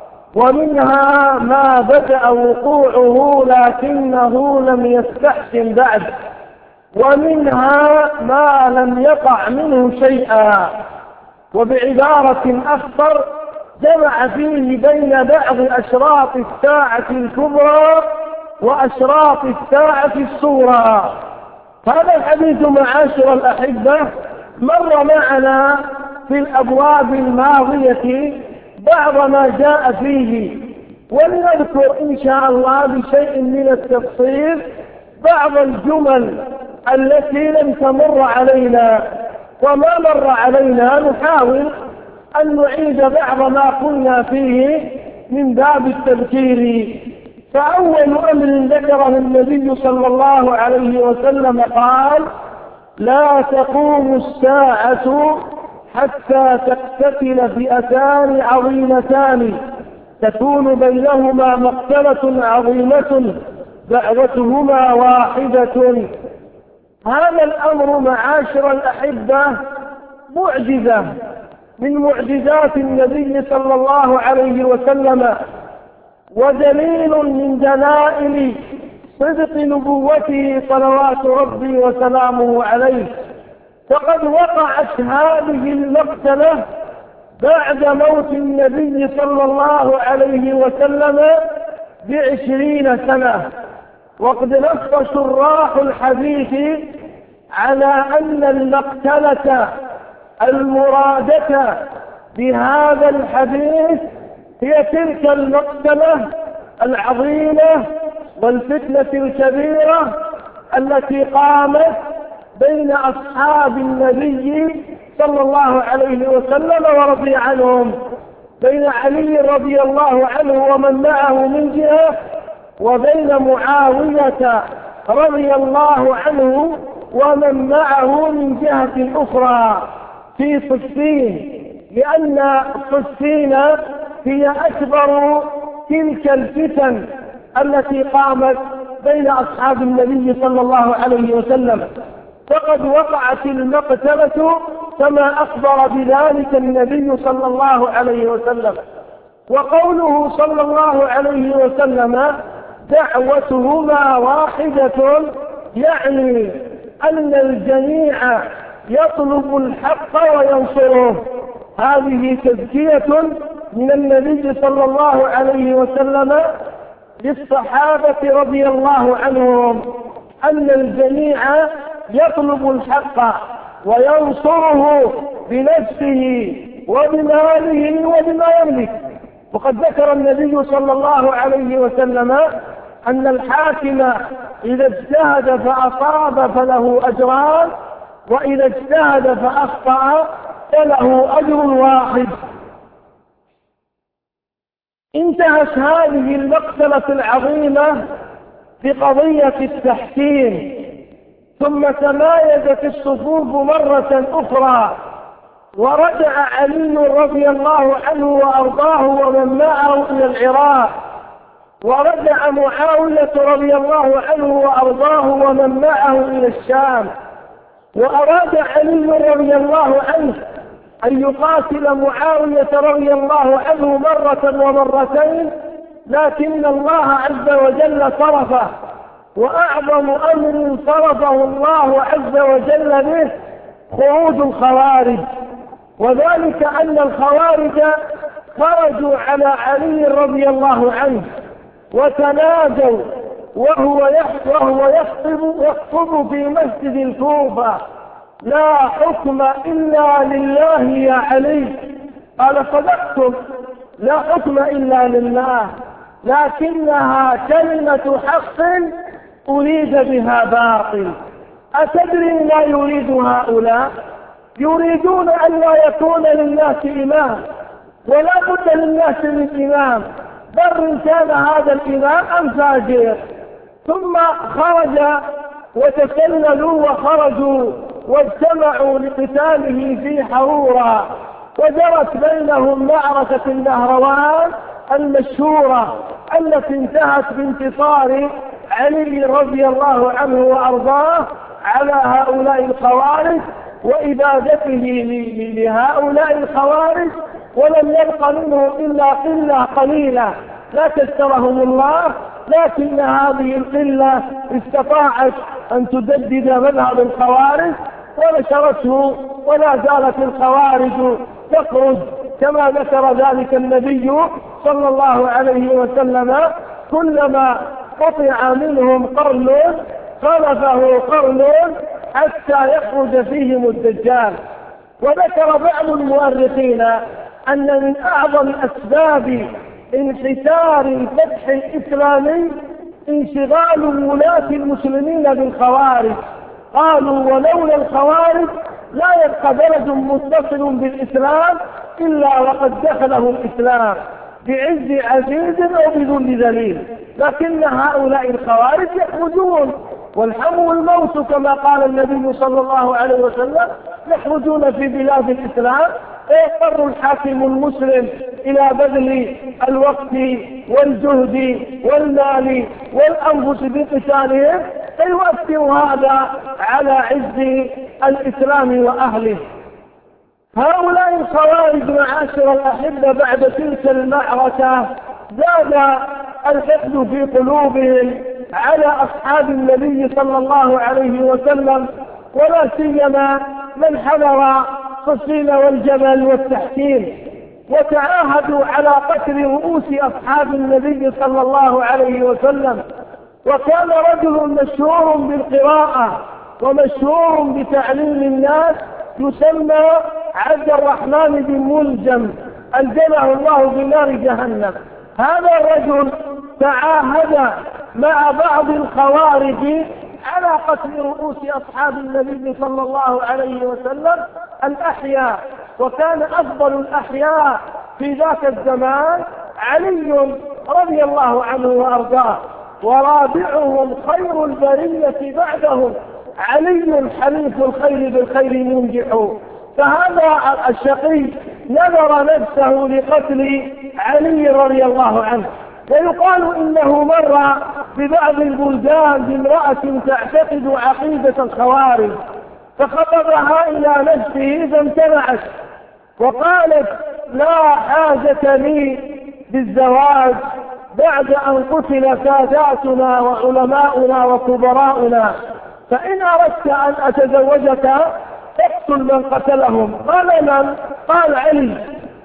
ومنها ما بدأ وقوعه لكنه لم يستحسن بعد، ومنها ما لم يقع منه شيئا. وبعبارة أخطر جمع فيه بين بعض أشراط الساعة الكبرى وأشراط الساعة الصغرى. هذا الحديث معاشر الأحبة مر معنا في الأبواب الماضية بعض ما جاء فيه، ولنذكر إن شاء الله بشيء من التفصيل بعض الجمل التي لم تمر علينا. وما مر علينا نحاول أن نعيد بعض ما قلنا فيه من باب التذكير. فأول أمر ذكره النبي صلى الله عليه وسلم قال: لا تقوم الساعة حتى تقتتل فئتان عظيمتان تكون بينهما مقتلة عظيمة دعوتهما واحدة. هذا الأمر معاشر الأحبة معجزة من معجزات النبي صلى الله عليه وسلم، ودليل من دلائل صدق نبوته صلوات ربي وسلامه عليه. فقد وقعت هذه المقتلة بعد موت النبي صلى الله عليه وسلم بعشرين سنة. وقد نص شراح الحديث على أن المقتلة المرادة بهذا الحديث هي تلك المقتلة العظيمة والفتنة الكبيرة التي قامت بين أصحاب النبي صلى الله عليه وسلم ورضي عنهم، بين علي رضي الله عنه ومن معه من جهة، وبين معاوية رضي الله عنه ومن معه من جهة أخرى في صفين، لأن صفين هي أكبر تلك الفتن التي قامت بين أصحاب النبي صلى الله عليه وسلم. فقد وقعت المقتلة كما أخبر بذلك النبي صلى الله عليه وسلم. وقوله صلى الله عليه وسلم دعوتهما واحدة يعني أن الجميع يطلب الحق وينصره. هذه تزكية من النبي صلى الله عليه وسلم للصحابة رضي الله عنهم أن الجميع يطلب الحق وينصره بنفسه وبماله وبما يملك. وقد ذكر النبي صلى الله عليه وسلم أن الحاكم إذا اجتهد فأصاب فله أجران، وإذا اجتهد فأخطأ فله أجر واحد. انتهت هذه المقتلة العظيمة بقضية التحكيم، ثم تمايزت الصفوف مرة أخرى، ورجع علي رضي الله عنه وأرضاه ومن معه إلى العراق، ورجع معاوية رضي الله عنه وأرضاه ومن معه إلى الشام. وأراد علي رضي الله عنه أن يقاتل معاوية رضي الله عنه مرة ومرتين، لكن الله عز وجل صرفه. وأعظم أمر صرفه الله عز وجل به خروج الخوارج، وذلك أن الخوارج خرجوا على علي رضي الله عنه وتنادوا وهو وهو يخطب يخطب في مسجد الكوفة: لا حكم إلا لله يا علي. قال: صدقتم، لا حكم إلا لله، لكنها كلمة حق أريد بها باطل. أتدري ما يريد هؤلاء؟ يريدون أن لا يكون للناس إمام، ولا بد للناس من إمام، بر كان هذا الإمام أم فاجر. ثم خرج وتسللوا وخرجوا واجتمعوا لقتاله في حرورة، وجرت بينهم معركة النهروان المشهورة التي انتهت بانتصار علي رضي الله عنه وأرضاه على هؤلاء الخوارج وإبادته لهؤلاء الخوارج، ولم يبق منهم إلا قلة قليلة لا كسرهم الله، لكن هذه القلة استطاعت أن تجدد مذهب الخوارج ونشرته، ولا زالت الخوارج تخرج كما ذكر ذلك النبي صلى الله عليه وسلم: كلما قطع منهم قرن خلفه قرن حتى يخرج فيهم الدجال. وذكر بعض المؤرخين أن من أعظم أسباب انحسار الفتح الإسلامي انشغال ولاة المسلمين بالخوارج. قالوا: ولولا الخوارج لا يبقى بلد متصل بالإسلام إلا وقد دخله الإسلام بعز عزيز أو بذل ذليل، لكن هؤلاء الخوارج يخرجون، والحم الموت كما قال النبي صلى الله عليه وسلم: يخرجون في بلاد الإسلام، ويضطر الحاكم المسلم إلى بذل الوقت والجهد والمال والأنفس بقتالهم، فيؤثر هذا على عز الإسلام وأهله. هؤلاء الخوارج معاشر الأحبة بعد تلك المعركة زاد الحقد في قلوبهم على أصحاب النبي صلى الله عليه وسلم، ولا سيما من حضر الصين والجبل والتحكيم، وتعاهدوا على قتل رؤوس أصحاب النبي صلى الله عليه وسلم. وكان رجل مشهور بالقراءة ومشهور بتعليم الناس يسمى عبد الرحمن بن ملجم، ألجمه الله بنار جهنم. هذا الرجل تعاهد مع بعض الخوارج على قتل رؤوس أصحاب النبي صلى الله عليه وسلم الأحياء، وكان أفضل الأحياء في ذاك الزمان علي رضي الله عنه وأرضاه، ورابعهم خير البرية بعدهم علي حليف الخير بالخير منجح. فهذا الشقي نذر نفسه لقتل علي رضي الله عنه. ويقال إنه مر ببعض البلدان بامرأة تعتقد عقيدة الخوارج، فخطبها إلى نفسه فامتنعت وقالت: لا حاجة لي بالزواج بعد أن قتل ساداتنا وعلماؤنا وكبراؤنا، فإن أردت أن أتزوجك فاقتل من قتلهم. قال: من؟ قال: علي.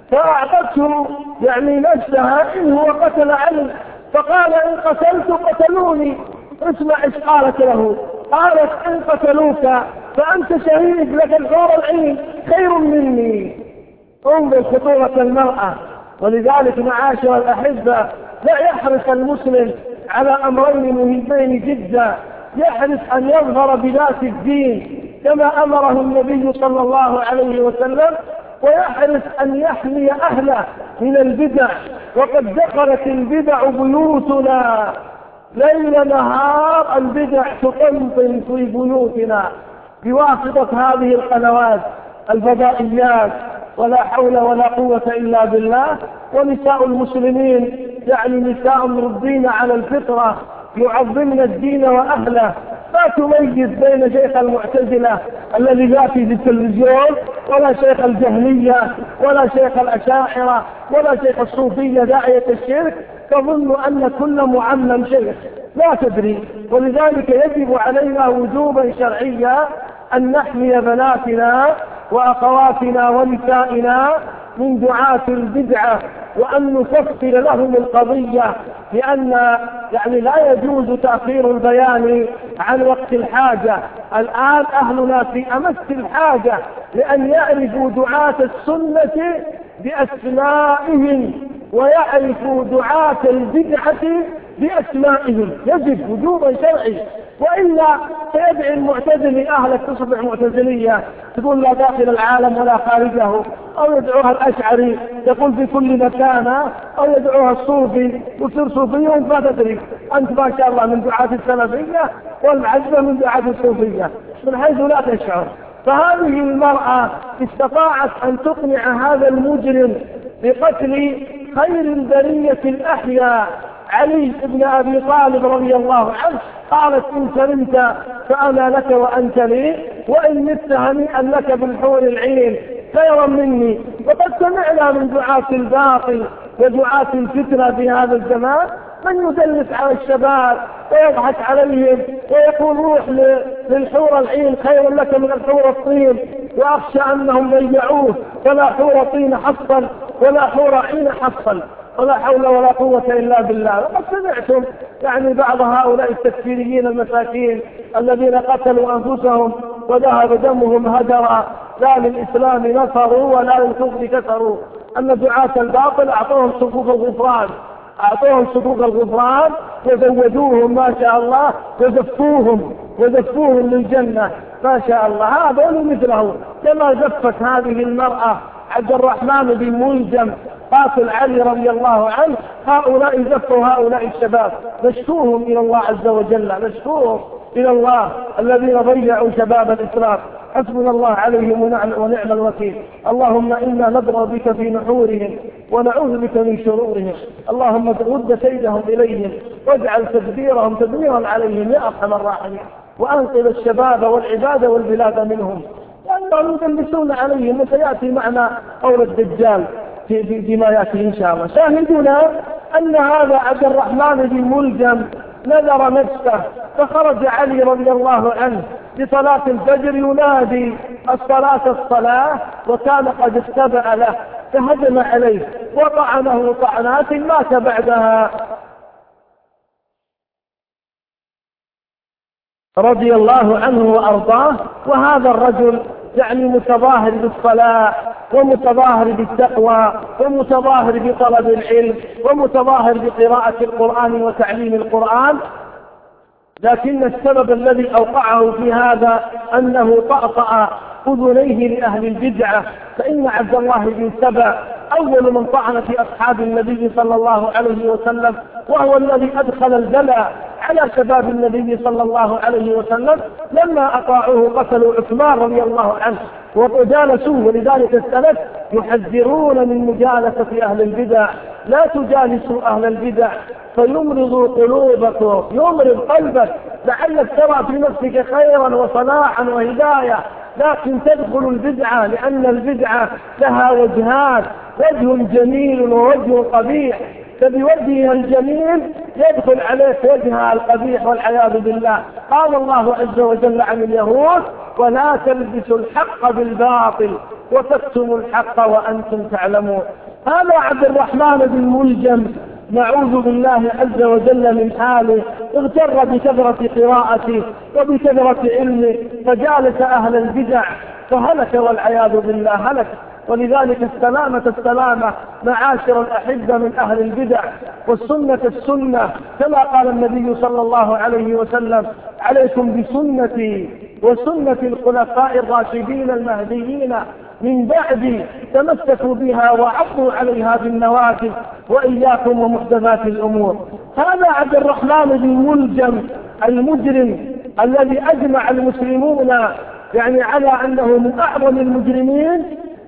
فأعطته يعني نفسها إن هو قتل علي، فقال: إن قتلت قتلوني. اسمع إيش قالت له، قالت: إن قتلوك فأنت شهيد، لك الحور العين خير مني. انظر خطورة المرأة. ولذلك معاشر الأحبة لا يحرص المسلم على أمرين مهمين جدا: يحرص أن يظهر بذات الدين كما أمره النبي صلى الله عليه وسلم، ويحرص أن يحمي أهله من البدع. وقد دخلت البدع بيوتنا ليل نهار، البدع تطنطن في بيوتنا بواسطة هذه القنوات الفضائيات، ولا حول ولا قوة إلا بالله. ونساء المسلمين يعني نساء مربين على الفطرة يعظمن الدين وأهله، لا تميز بين شيخ المعتزلة الذي يأتي في التلفزيون، ولا شيخ الجهمية، ولا شيخ الأشاعرة، ولا شيخ الصوفية داعية الشرك، تظن أن كل معمم شيخ، لا تدري. ولذلك يجب علينا وجوبا شرعيا أن نحمي بناتنا وأخواتنا ونسائنا من دعاة البدعة وأن نفصل لهم القضية، لأن يعني لا يجوز تأخير البيان عن وقت الحاجة. الآن أهلنا في أمس الحاجة لأن يعرفوا دعاة السنة بأسمائهم ويعرفوا دعاة البدعة بأسمائهم، يجب وجوبا شرعي، وإلا سيدعي المعتزلي أهلك تصبح معتزلية تقول لا داخل العالم ولا خارجه، أو يدعوها الأشعري يقول في كل مكان، أو يدعوها الصوفي وتصير صوفية وانت ما تدري، أنت ما شاء الله من دعاة السلفية والمعزة من دعاة الصوفية من حيث لا تشعر. فهذه المرأة استطاعت أن تقنع هذا المجرم بقتل خير البرية الأحياء علي بن أبي طالب رضي الله عنه. قالت إن سلمت فأنا لك وأنت لي، وإن مت هنيئا لك بالحور العين خيرا مني. وقد سمعنا من دعاة الباطل ودعاة الفتنة في هذا الزمان من يدلس على الشباب ويضحك عليهم ويقول روح للحور العين خير لك من الحور الطين، وأخشى أنهم ضيعوه، ولا حور طين حصل ولا حور عين حصل، ولا حول ولا قوة إلا بالله. وقد سمعتم يعني بعض هؤلاء التكفيريين المساكين الذين قتلوا أنفسهم وذهب دمهم هدرا، لا للإسلام نصروا ولا للكفر كفروا، أن دعاة الباطل أعطوهم صفوف الغفران، أعطوهم صفوف الغفران وزودوهم ما شاء الله وزفوهم وزفوهم للجنة ما شاء الله. هذا مثله كما زفت هذه المرأة عبد الرحمن بن ملجم قاتل علي رضي الله عنه، هؤلاء زفوا هؤلاء الشباب. نشكوهم إلى الله عز وجل، نشكوهم إلى الله الذين ضيعوا شباب الإسلام. حسبنا الله عليهم ونعم الوكيل. اللهم إنا نضرب بك في نحورهم ونعوذ بك من شرورهم. اللهم رد كيدهم إليهم واجعل تدبيرهم تدميرا عليهم يا أرحم الراحمين، وأنقذ الشباب والعباد والبلاد منهم، لأنهم يدلسون عليهم. وسيأتي معنا قول الدجال في فيما يأتي إن شاء الله. شاهدنا أن هذا عبد الرحمن بن ملجم نذر نفسه، فخرج علي رضي الله عنه لصلاة الفجر ينادي الصلاة الصلاة، وكان قد استبع له، فهجم عليه وطعنه طعنات مات بعدها رضي الله عنه وأرضاه. وهذا الرجل يعني متظاهر بالصلاة ومتظاهر بالتقوى ومتظاهر بطلب العلم ومتظاهر بقراءة القرآن وتعليم القرآن، لكن السبب الذي أوقعه في هذا أنه طأطأ أذنيه لأهل البدعة. فإن عبد الله بن سبأ أول من طعن في أصحاب النبي صلى الله عليه وسلم، وهو الذي أدخل البلاء على شباب النبي صلى الله عليه وسلم. لما أطاعوه قتلوا عثمان رضي الله عنه وجالسوه. ولذلك السلف يحذرون من مجالسة أهل البدع، لا تجالسوا أهل البدع فيمرضوا قلوبكم، يمرض قلبك، لعلك ترى في نفسك خيرا وصلاحا وهداية، لكن تدخل البدعة لأن البدعة لها وجهات، وجه جميل ووجه قبيح، فبوجهها الجميل يدخل عليك وجهها القبيح والعياذ بالله. قال الله عز وجل عن اليهود ولا تلبسوا الحق بالباطل وتكتموا الحق وأنتم تعلمون. هذا عبد الرحمن بن ملجم نعوذ بالله عز وجل من حاله، اغتر بكثرة قراءته وبكثرة علمه فجالس أهل البدع فهلك والعياذ بالله هلك. ولذلك السلامة السلامة معاشر الأحبة من أهل البدع، والسنة السنة كما قال النبي صلى الله عليه وسلم عليكم بسنتي وسنة الخلفاء الراشدين المهديين من بعدي تمسكوا بها وعضوا عليها بالنواجذ وإياكم ومحدثات الأمور. هذا عبد الرحمن بن ملجم المجرم الذي أجمع المسلمون يعني على أنه من أعظم المجرمين،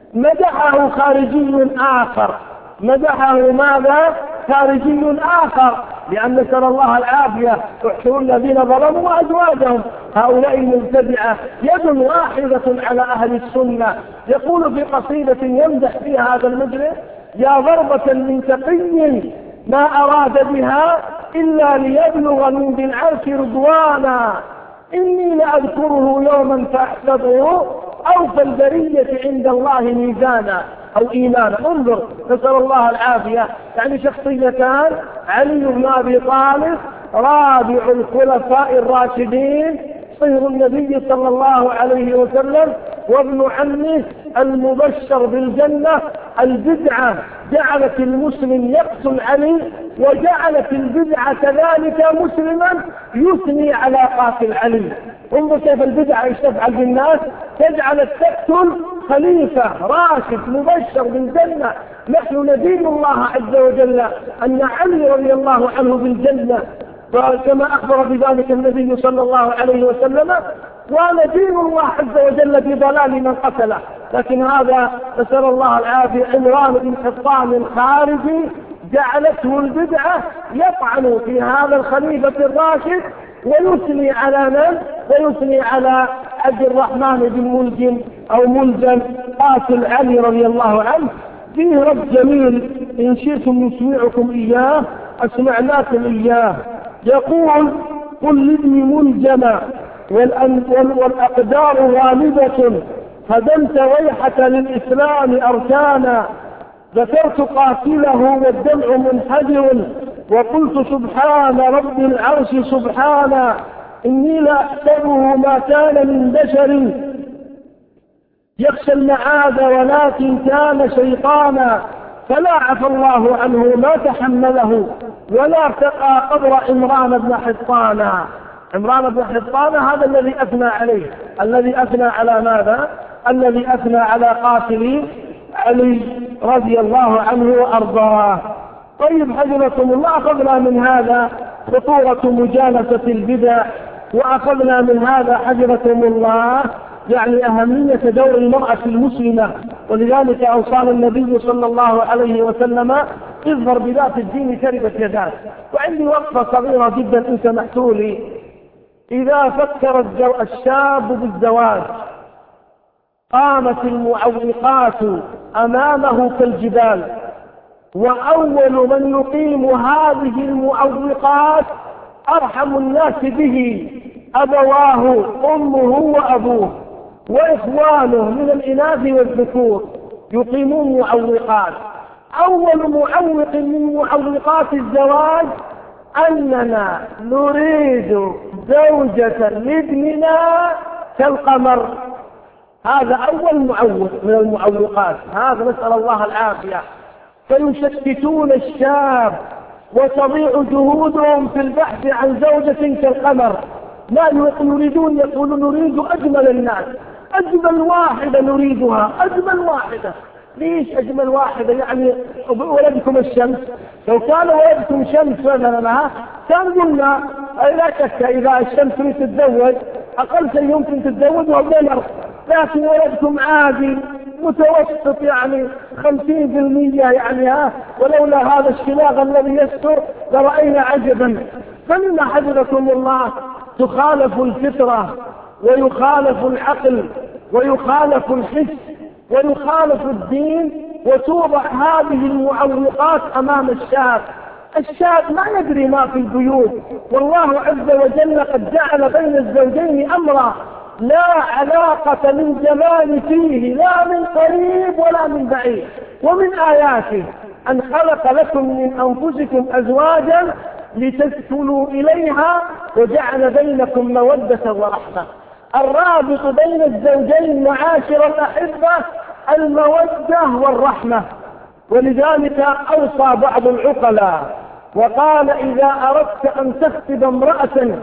مدحه خارجي آخر، مدحه ماذا؟ خارجي آخر، لأن نسأل الله العافية احشروا الذين ظلموا وأزواجهم، هؤلاء المبتدعة يد واحدة على أهل السنة. يقول في قصيدة يمدح فيها هذا المجرم يا ضربة من تقي ما أراد بها إلا ليبلغ من ذي العرش رضوانا، إني لأذكره يوما فأحسبه أوفى البرية عند الله ميزانا. أو إيمانا. انظر، نسأل الله العافية، يعني شخصيتان: علي بن أبي طالب رابع الخلفاء الراشدين صهر النبي صلى الله عليه وسلم وابن عمه المبشر بالجنة. البدعة جعلت المسلم يقتل علي، وجعلت البدعة كذلك مسلما يثني على قاتل علي. انظر كيف البدعة ايش تفعل بالناس، تجعل تقتل خليفة راشد مبشر بالجنة. نحن ندين الله عز وجل أن علي رضي الله عنه بالجنة كما أخبر بذلك النبي صلى الله عليه وسلم، وندين الله عز وجل بضلال من قتله. لكن هذا نسأل الله العافية عمران بن حطان الخارجي جعلته البدعة يطعن في هذا الخليفة الراشد ويثني على من؟ ويثني على عبد الرحمن بن ملجم أو ملجم قاتل علي رضي الله عنه. فيه رب جميل إن شئتم نسمعكم إياه، أسمعناكم إياه. يقول: قل لابن ملجم والأقدار غالبة، هدمت ويحة للإسلام أركانا، ذكرت قاتله والدمع منحدر، وقلت سبحان رب العرش سبحانا، إني لأحسبه ما كان من بشر يخشى المعاذ ولكن كان شيطانا، فلا عفى الله عنه ما تحمله ولا ارتقى قبر عمران بن حطان. عمران بن حطان هذا الذي أثنى عليه، الذي أثنى على ماذا؟ الذي أثنى على قاتل علي رضي الله عنه وأرضاه. طيب حفظكم الله، أخذنا من هذا خطورة مجالسة البدع، وأخذنا من هذا حفظكم الله يعني أهمية دور المرأة المسلمة، ولذلك أوصانا النبي صلى الله عليه وسلم: اظهر بذات الدين تربت يداك. وعندي وقفة صغيرة جدا إن سمحتوا لي. إذا فكر الشاب بالزواج قامت المعوقات أمامه كالجبال، وأول من يقيم هذه المعوقات أرحم الناس به أبواه، أمه وأبوه وإخوانه من الإناث والذكور يقيمون معوقات. أول معوق من معوقات الزواج أننا نريد زوجة لابننا كالقمر. هذا أول معوق من المعوقات، هذا نسأل الله العافية. فيشتتون الشاب وتضيع جهودهم في البحث عن زوجة كالقمر. لا يريدون، يقولون نريد أجمل الناس، أجمل واحدة نريدها، أجمل واحدة. ليش أجمل واحدة؟ يعني ولدكم الشمس، لو كان ولدكم شمس مثلا كان قلنا لا شك إذا الشمس تريد تتزوج أقل شيء يمكن تتزوجها قمر، لكن ولدكم عادي متوسط يعني خمسين بالمية يعني ها، ولولا هذا الشلاغ الذي يستر لرأينا عجبا. فلما حفظكم الله تخالف الفطرة ويخالف العقل ويخالف الحس ويخالف الدين، وتوضع هذه المعوقات أمام الشاب. الشاب ما يدري ما في البيوت، والله عز وجل قد جعل بين الزوجين أمرا لا علاقة للجمال فيه لا من قريب ولا من بعيد. ومن آياته أن خلق لكم من أنفسكم أزواجا لتسكنوا إليها وجعل بينكم مودة ورحمة. الرابط بين الزوجين معاشر الأحبة المودة والرحمة. ولذلك أوصى بعض العقلاء وقال: إذا أردت أن تخطب امرأة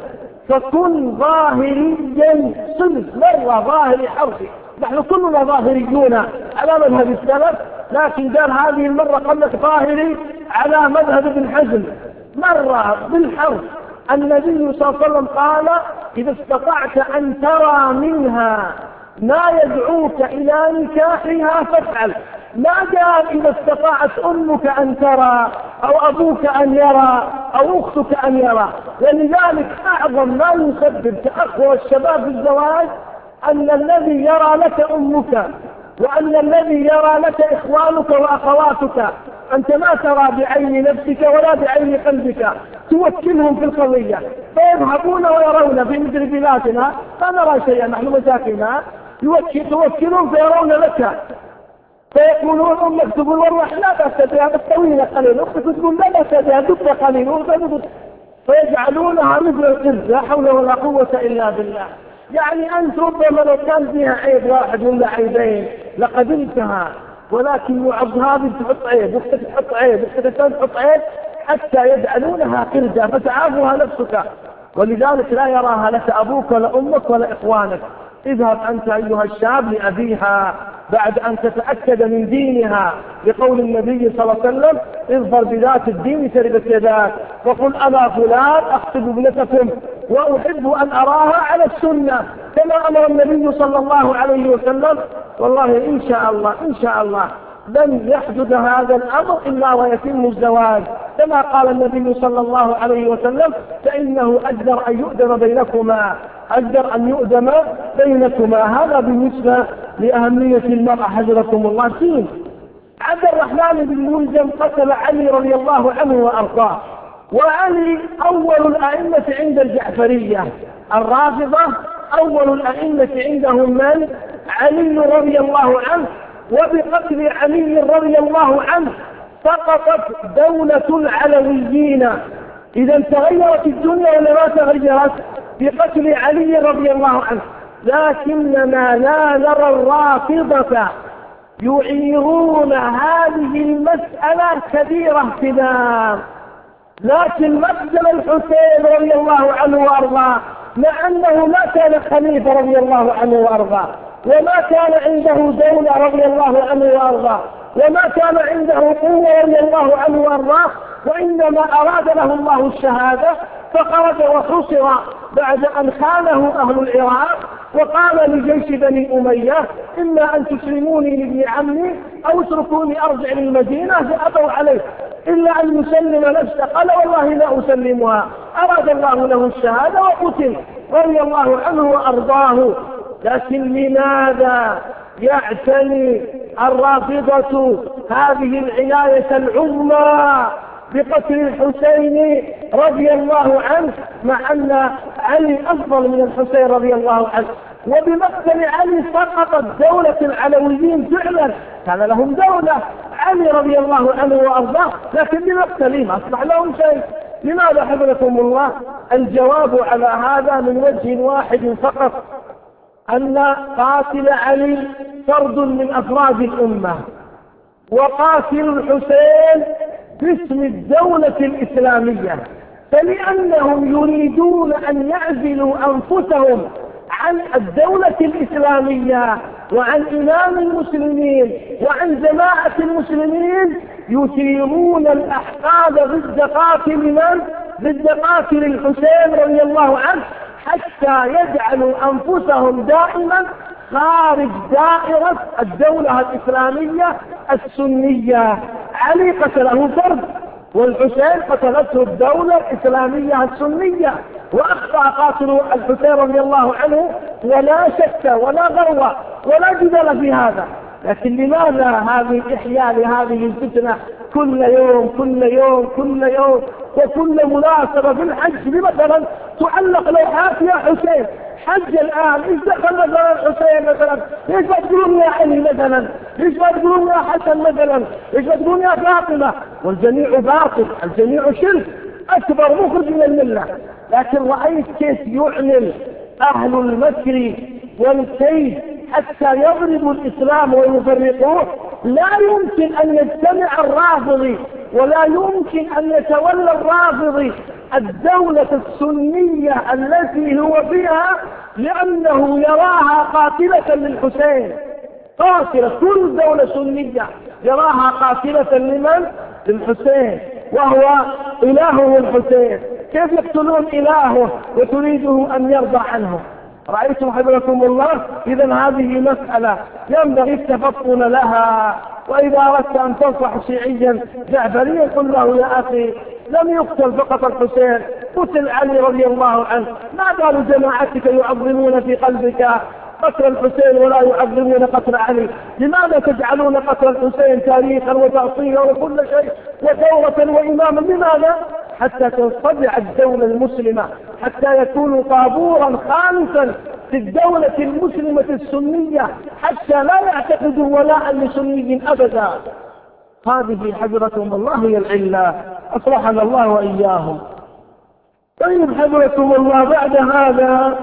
فكن ظاهريا صرف مرة ظاهري حرفي. نحن كلنا ظاهريون على مذهب السلف، لكن قال هذه المرة قلت ظاهري على مذهب ابن حزم مرة بالحرف. النبي صلى الله عليه وسلم قال: إذا استطعت أن ترى منها ما يدعوك إلى نكاحها فافعل. ما قال إذا استطاعت أمك أن ترى أو أبوك أن يرى أو أختك أن يرى. ولذلك أعظم ما يسبب تأخر الشباب في الزواج أن الذي يرى لك أمك وأن الذي يرى لك إخوانك وأخواتك أنت ما ترى بعين نفسك ولا بعين قلبك، توكلهم في القضية فيذهبون ويرون في مثل بلادنا لا نرى شيئا نحن مساكنها، توكلهم فيرون لك فيقولون أمك تقول والله لا بأس بها بس طويلة قليل، أختك تقول لا بأس بها دبة قليل، فيجعلونها مثل القرد. لا حول ولا قوة إلا بالله. يعني أنت ربما لو كان فيها عيب واحد ولا عيبين لقبلتها، ولكن يعظ هذه تحط عيب، أختك تحط عيب، أختك تحط عيب، حتى يجعلونها قردة فتعافها نفسك. ولذلك لا يراها لك أبوك ولا أمك ولا إخوانك. اذهب أنت أيها الشاب لأبيها بعد أن تتأكد من دينها، لقول النبي صلى الله عليه وسلم: اظفر بذات الدين تربت يداك، وقل أنا فلان أخطب ابنتكم وأحب أن أراها على السنة كما أمر النبي صلى الله عليه وسلم. والله إن شاء الله إن شاء الله لن يحدث هذا الأمر إلا ويتم الزواج كما قال النبي صلى الله عليه وسلم: فإنه أجدر أن يؤدم بينكما أجدر أن يؤدم بينكما. هذا بالنسبة لأهمية المرأة حفظكم الله. فيه عبد الرحمن بن ملجم قتل علي رضي الله عنه وأرضاه، وعلي أول الأئمة عند الجعفرية. الرافضة أول الأئمة عندهم من؟ علي رضي الله عنه. وبقتل علي رضي الله عنه سقطت دولة العلويين. إذا تغيرت الدنيا ولا ما تغيرت؟ بقتل علي رضي الله عنه. لكننا لا نرى الرافضة يعيرون هذه المسألة كبيرة اهتمام. لكن مقتل الحسين رضي الله عنه وأرضاه، مع أنه ما كان خليفة رضي الله عنه وأرضاه، وما كان عنده دولة رضي الله عنه وأرضاه، وما كان عنده قوة رضي الله عنه وأرضاه، وإنما أراد له الله الشهادة فخرج وحصر بعد أن خانه أهل العراق، وقال لجيش بني أمية: إما أن تسلموني لابن عمي أو اتركوني أرجع للمدينة. فأبوا عليه إلا أن يسلم نفسه، قال: والله لا أسلمها. أراد الله له الشهادة وقتل رضي الله عنه وأرضاه. لكن لماذا يعتني الرافضة هذه العناية العظمى بقتل الحسين رضي الله عنه، مع أن علي أفضل من الحسين رضي الله عنه؟ وبمقتل علي سقطت دولة العلويين فعلا، كان لهم دولة علي رضي الله عنه وأرضاه، لكن بمقتله ما أصبح لهم شيء. لماذا حفظكم الله؟ الجواب على هذا من وجه واحد فقط: أن قاتل علي فرد من أفراد الأمة، وقاتل الحسين باسم الدولة الإسلامية. فلأنهم يريدون أن يعزلوا أنفسهم عن الدولة الإسلامية وعن إمام المسلمين وعن جماعة المسلمين، يثيرون الأحقاد ضد قاتل من؟ ضد قاتل الحسين رضي الله عنه، حتى يجعلوا أنفسهم دائما خارج دائرة الدولة الإسلامية السنية. علي قتله فرد، والحسين قتلته الدولة الإسلامية السنية، وأخطأ قاتل الحسين رضي الله عنه ولا شك ولا غروة ولا جدل في هذا. لكن لماذا هذه الإحياء لهذه الفتنة كل يوم كل يوم كل يوم وكل مناسبة في الحج مثلا تعلق لوحات يا حسين؟ حج الآن إيش دخل مثلا الحسين مثلا؟ ليش ما تقولون يا علي مثلا؟ ليش ما تقولون يا حسن مثلا؟ ليش ما تقولون يا فاطمة؟ والجميع باطل، الجميع شرك أكبر مخرج من الملة. لكن رأيت كيف يعلن أهل المكر والكيد حتى يضربوا الإسلام ويفرقوه. لا يمكن أن يجتمع الرافضي ولا يمكن أن يتولى الرافضي الدولة السنية التي هو فيها، لأنه يراها قاتلة للحسين. قاتلة، كل دولة سنية يراها قاتلة لمن؟ للحسين، وهو إلهه الحسين. كيف يقتلون إلهه وتريده أن يرضى عنه؟ رأيتم حفظكم الله؟ إذا هذه مسألة ينبغي التفطن لها. وإذا أردت أن تنصح شيعيا جعفريا قل له: يا أخي، لم يقتل فقط الحسين، قتل علي رضي الله عنه. ما قالوا جماعتك يعظمون في قلبك قتل الحسين ولا يعظمون قتل علي؟ لماذا تجعلون قتل الحسين تاريخا وتأصيلا وكل شيء وثورة وإماما؟ لماذا؟ حتى تنصدع الدولة المسلمة، حتى يكونوا طابورا خامسا في الدولة المسلمة السنية حتى لا يعتقدوا ولاء لسني أبدا. هذه حضرتهم الله هي العلة، أصلحنا الله وإياهم. طيب حضرتهم الله، بعد هذا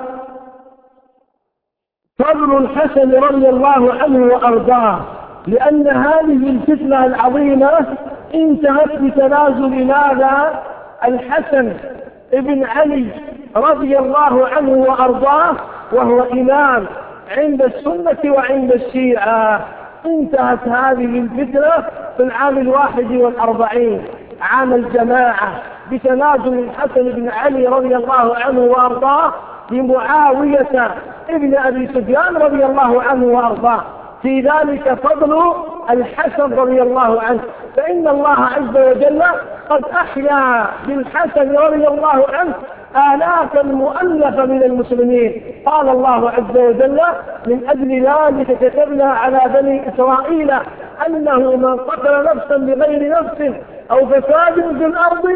فضل الحسن رضي الله عنه وأرضاه، لأن هذه الفتنة العظيمة انتهت بتنازل ماذا؟ الحسن ابن علي رضي الله عنه وأرضاه، وهو إمام عند السنة وعند الشيعة. انتهت هذه الفتنة في العام الواحد والأربعين عام الجماعة بتنازل الحسن بن علي رضي الله عنه وأرضاه لمعاوية ابن أبي سفيان رضي الله عنه وأرضاه. في ذلك فضل الحسن رضي الله عنه، فإن الله عز وجل قد أحيا بالحسن رضي الله عنه آلافا مؤلفة من المسلمين. قال الله عز وجل: من أجل ذلك كتبنا على بني إسرائيل أنه من قتل نفسا بغير نفس أو فساد في الأرض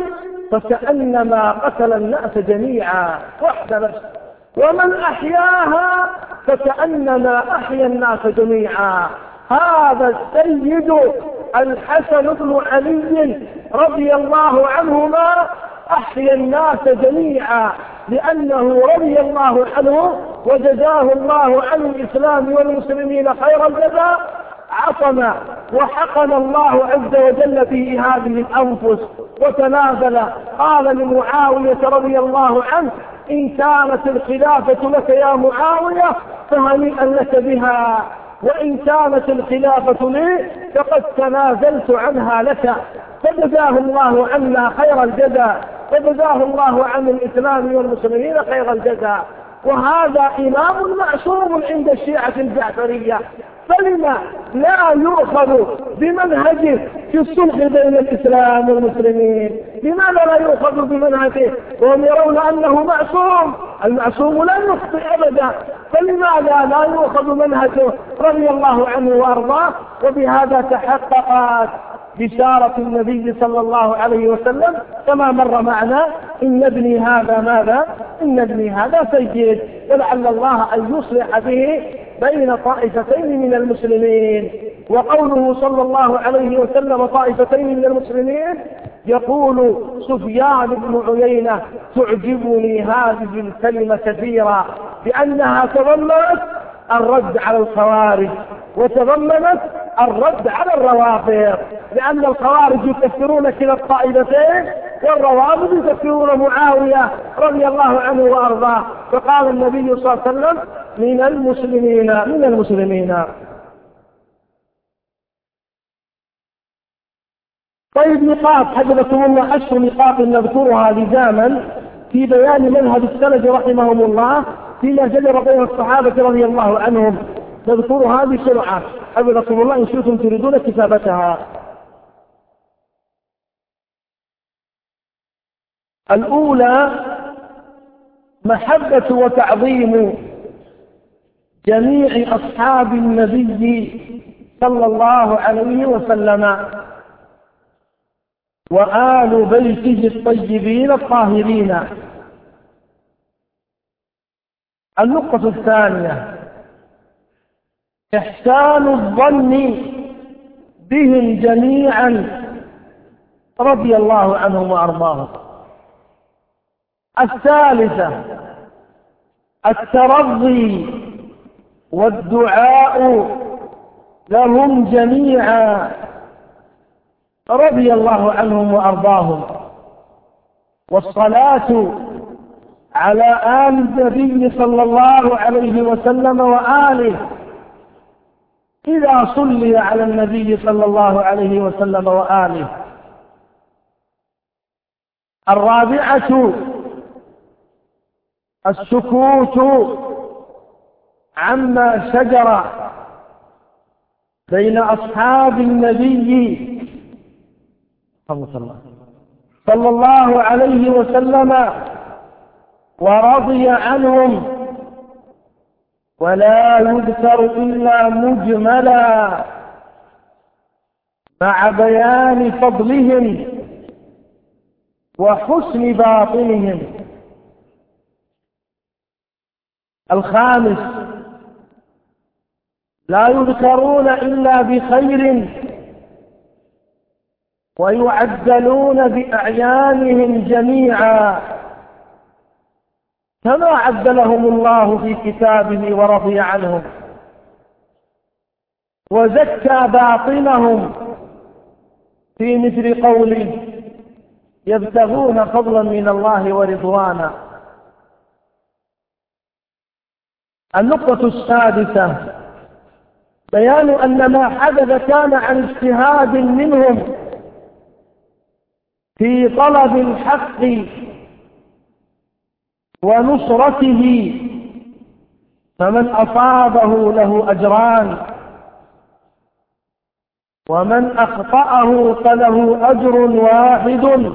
فكأنما قتل الناس جميعا وحد نفس، ومن أحياها فكأنما أحيا الناس جميعا. هذا السيد الحسن بن علي رضي الله عنهما أحيا الناس جميعا، لأنه رضي الله عنه وجزاه الله عن الإسلام والمسلمين خير الجزاء عصم وحقن الله عز وجل في هذه الأنفس وتنازل. قال لمعاوية رضي الله عنه: إن كانت الخلافة لك يا معاوية فهنيئا لك بها، وإن كانت الخلافة لي فقد تنازلت عنها لك. فجزاه الله عنا خير الجزاء، فجزاه الله عن الإسلام والمسلمين خير الجزاء. وهذا إمام معصوم عند الشيعة الجعفرية، فلما لا يؤخذ بمنهجه في الصلح بين الإسلام والمسلمين؟ لماذا لا يؤخذ بمنهجه وهم يرون أنه معصوم؟ المعصوم لا يخطئ أبدا، فلماذا لا يؤخذ منهجه رضي الله عنه وأرضاه؟ وبهذا تحققت بشارة النبي صلى الله عليه وسلم كما مر معنا: إن ابني هذا ماذا؟ إن ابني هذا سيد، ولعل الله أن يصلح به بين طائفتين من المسلمين. وقوله صلى الله عليه وسلم طائفتين من المسلمين، يقول سفيان بن عيينة: تعجبني هذه الكلمة كثيرا، لأنها تضمنت الرد على الخوارج وتضمنت الرد على الروافض، لأن الخوارج يكفرون كلا الطائفتين والروافض يكفرون معاوية رضي الله عنه وأرضاه. فقال النبي صلى الله عليه وسلم: من المسلمين من المسلمين. طيب، نقاط حفظكم الله، عشر نقاط نذكرها لزاما في بيان منهج السلف رحمهم الله فيما جرى بين الصحابة رضي الله عنهم. نذكرها بسرعة حفظكم الله إن شئتم تريدون كتابتها. الأولى: محبة وتعظيم جميع أصحاب النبي صلى الله عليه وسلم وآل بيته الطيبين الطاهرين. النقطة الثانية: إحسان الظن بهم جميعا رضي الله عنهم وأرضاهم. الثالثة: الترضي والدعاء لهم جميعا رضي الله عنهم وأرضاهم. والصلاة على آل النبي صلى الله عليه وسلم وآله إذا صلي على النبي صلى الله عليه وسلم وآله. الرابعة: السكوت عما شجر بين أصحاب النبي صلى الله عليه وسلم ورضي عنهم، ولا يذكر إلا مجملا مع بيان فضلهم وحسن باطنهم. الخامس: لا يذكرون إلا بخير ويعدلون بأعيانهم جميعا كما عدلهم الله في كتابه ورضي عنهم، وزكى باطنهم في مثل قوله: يبتغون فضلا من الله ورضوانا. النقطة السادسة: بيان أن ما حدث كان عن اجتهاد منهم في طلب الحق ونصرته، فمن أصابه له أجران، ومن أخطأه فله أجر واحد،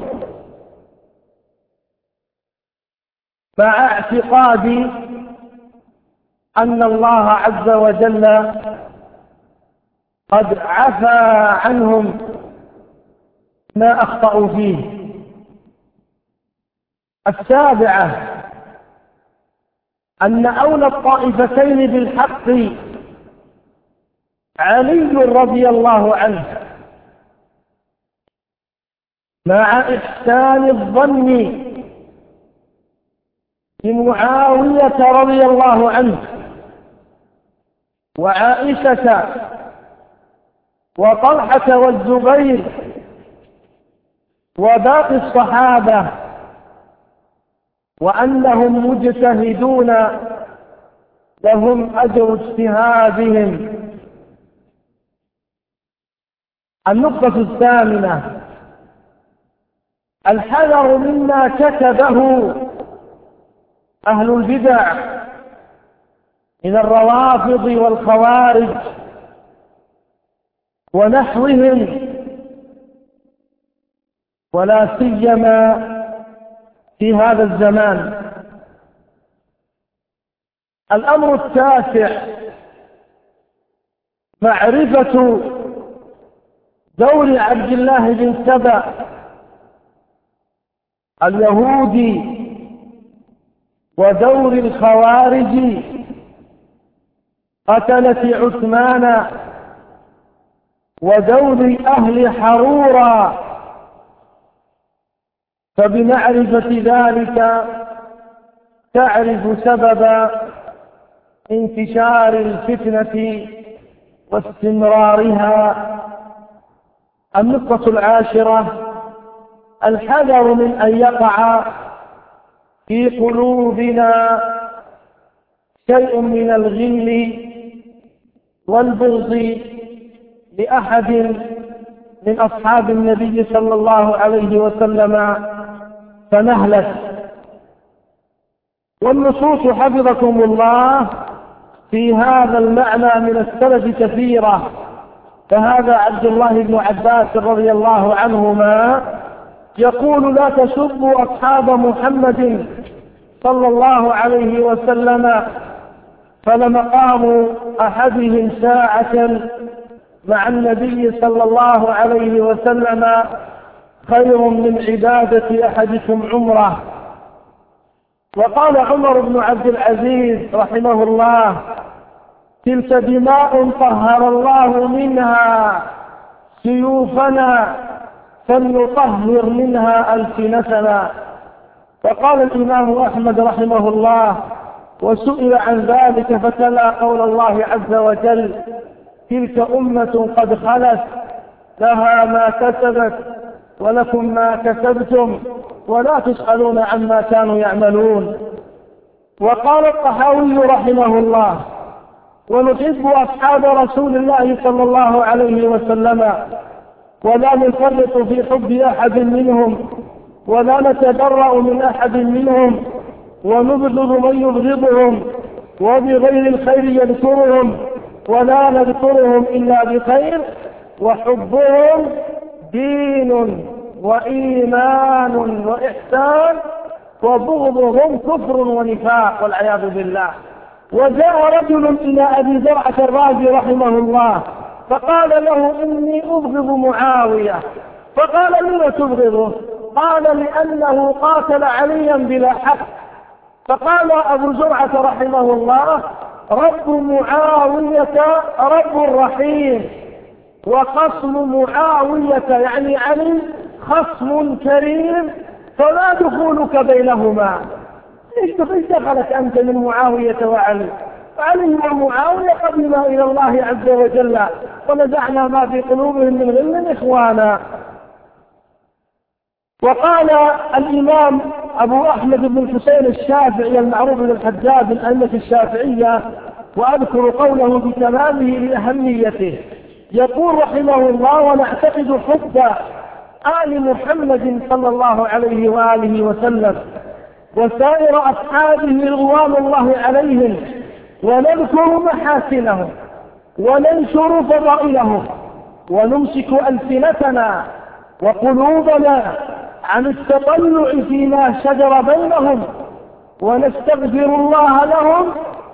مع اعتقاد أن الله عز وجل قد عفى عنهم ما أخطأوا فيه. السابعة: أن أولى الطائفتين بالحق علي رضي الله عنه، مع إحسان الظن بمعاوية رضي الله عنه وعائشة وطلحة والزبير وباقي الصحابة، وأنهم مجتهدون لهم أجر اجتهادهم. النقطة الثامنة: الحذر مما كتبه أهل البدع من الروافض والخوارج ونحوهم، ولا سيما في هذا الزمان. الأمر التاسع: معرفة دور عبد الله بن سبأ اليهودي ودور الخوارج قتلة عثمان ودور أهل حرورا، فبمعرفة ذلك تعرف سبب انتشار الفتنة واستمرارها. النقطة العاشرة: الحذر من أن يقع في قلوبنا شيء من الغل والبغض لأحد من أصحاب النبي صلى الله عليه وسلم فنهلك. والنصوص حفظكم الله في هذا المعنى من السلف كثيرة، فهذا عبد الله بن عباس رضي الله عنهما يقول: لا تسبوا أصحاب محمد صلى الله عليه وسلم، فلمقام أحدهم ساعة مع النبي صلى الله عليه وسلم خير من عبادة أحدكم عمره. وقال عمر بن عبد العزيز رحمه الله: تلك دماء طهر الله منها سيوفنا فلنطهر منها ألسنتنا. وقال الإمام أحمد رحمه الله وسئل عن ذلك فتلا قول الله عز وجل: تلك أمة قد خلت لها ما كسبت ولكم ما كسبتم ولا تسألون عما كانوا يعملون. وقال الطحاوي رحمه الله: ونحب أصحاب رسول الله صلى الله عليه وسلم ولا نفرط في حب أحد منهم ولا نتبرأ من أحد منهم ونبغض من يبغضهم وبغير الخير يذكرهم ولا نذكرهم إلا بخير، وحبهم دين وإيمان وإحسان وبغضهم كفر ونفاق والعياذ بالله. وجاء رجل إلى أبي زرعة الرازي رحمه الله فقال له: إني أبغض معاوية. فقال: لما تبغضه؟ قال: لأنه قاتل عليا بلا حق. فقال أبو زرعة رحمه الله: رب معاوية رب رحيم، وخصم معاوية يعني علي خصم كريم، فما دخولك بينهما؟ ايش دخلك أنت من معاوية وعلي؟ علي ومعاوية قدما إلى الله عز وجل، ونزعنا ما في قلوبهم من غل إخوانا. وقال الإمام أبو أحمد بن الحسين الشافعي المعروف بالحجاج من أئمة الشافعية، وأذكر قوله بتمامه لأهميته، يقول رحمه الله: ونعتقد حب آل محمد صلى الله عليه وآله وسلم وسائر أصحابه رضوان الله عليهم، ونذكر محاسنهم وننشر فضائلهم، ونمسك ألسنتنا وقلوبنا عن التطلع فيما شجر بينهم، ونستغفر الله لهم،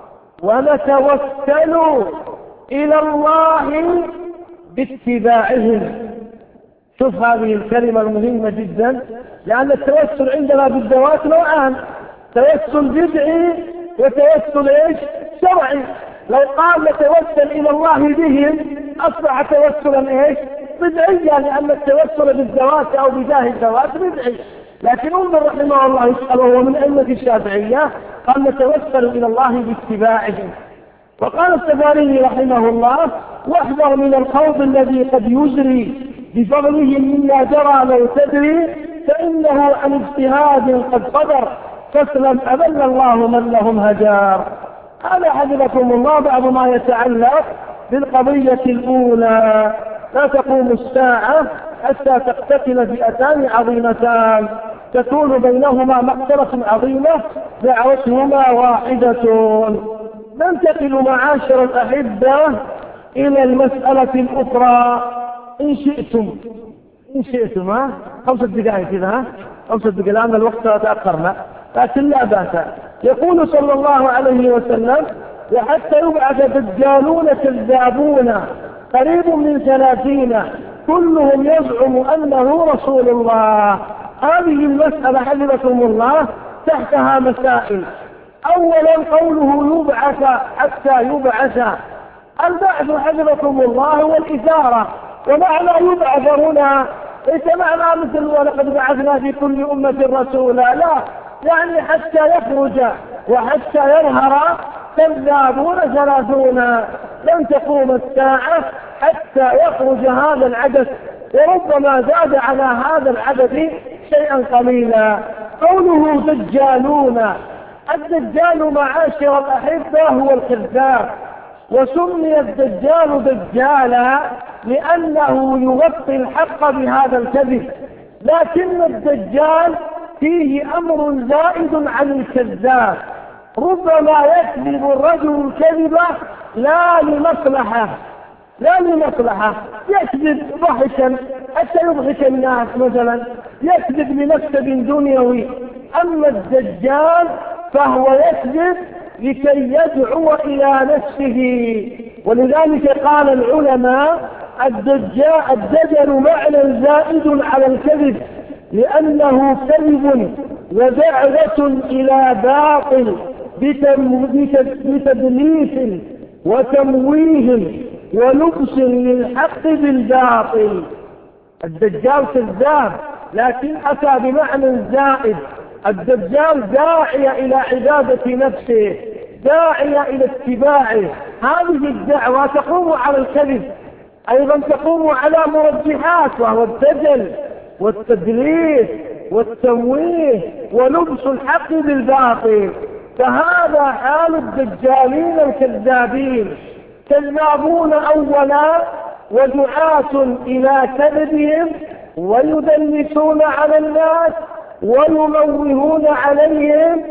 ونتوسل إلى الله باتباعهم. شوف هذه الكلمة المهمة جدا، لأن التوسل عندنا بالذوات نوعان: توسل بدعي وتوسل ايش؟ شرعي. لو قال نتوسل إلى الله بهم أصبح توسلا ايش؟ بدعيا، لأن التوسل بالذوات أو بجاه الذوات بدعي. لكن انظر رحمه الله يسأل وهو من أئمة الشافعية، قال نتوسل إلى الله باتباعهم. وقال السفاري رحمه الله: واحذر من الخوض الذي قد يجري بفضلهم مما جرى لو تدري، فإنه عن اجتهاد قد قدر، فاسلم أذل الله من لهم هجار. هذا حفظكم الله بعض ما يتعلق بالقضية الأولى. لا تقوم الساعة حتى تقتتل فئتان عظيمتان تكون بينهما مقتلة عظيمة دعوتهما واحدة. ننتقل معاشر الأحبة إلى المسألة الأخرى إن شئتم إن شئتم ها خمسة دقائق كذا ها خمسة دقائق لأن الوقت تأخرنا، لكن لا بأس. يقول صلى الله عليه وسلم: وحتى يبعث دجالون كذابون قريب من ثلاثين كلهم يزعم أنه رسول الله. هذه المسألة حفظكم الله تحتها مسائل. أولا قوله يبعث حتى يبعث، البعث حفظكم الله هو الإثارة، ومعنى يبعث هنا ليس معنى مثل ولقد بعثنا في كل أمة رسولا، لا، يعني حتى يخرج وحتى يظهر كذابون ثلاثون. لن تقوم الساعة حتى يخرج هذا العدد، وربما زاد على هذا العدد شيئا قليلا. قوله دجالون، الدجال معاشر الأحبة هو الكذاب، وسمي الدجال دجالا لأنه يغطي الحق بهذا الكذب. لكن الدجال فيه أمر زائد عن الكذاب، ربما يكذب الرجل الكذبة لا لمصلحة لا لمصلحة يكذب ضحكا حتى يضحك الناس مثلا، يكذب لمكسب دنيوي. أما الدجال فهو يكذب لكي يدعو إلى نفسه، ولذلك قال العلماء: الدجال الدجل معنى زائد على الكذب، لأنه كذب ودعوة إلى باطل بتدليس وتمويه ولبس للحق بالباطل. الدجال كذاب لكن أتى بمعنى زائد. الدجال داعي إلى عبادة نفسه، داعي إلى اتباعه. هذه الدعوة تقوم على الكذب، أيضا تقوم على مرجحات، وهو الدجل والتدليس والتمويه ولبس الحق بالباطل. فهذا حال الدجالين الكذابين، كذابون أولا ودعاة إلى كذبهم، ويدلسون على الناس ويموهون عليهم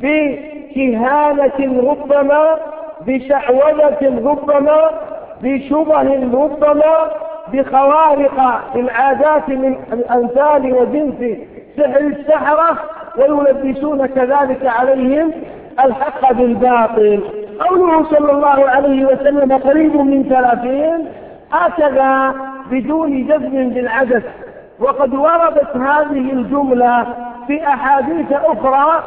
بكهانة ربما، بشعوذة ربما، بشبه ربما، بخوارق العادات من الأمثال وجنس سحر السحرة، ويلبسون كذلك عليهم الحق بالباطل. قوله صلى الله عليه وسلم قريب من ثلاثين هكذا بدون جزم بالعدد، وقد وردت هذه الجملة في أحاديث أخرى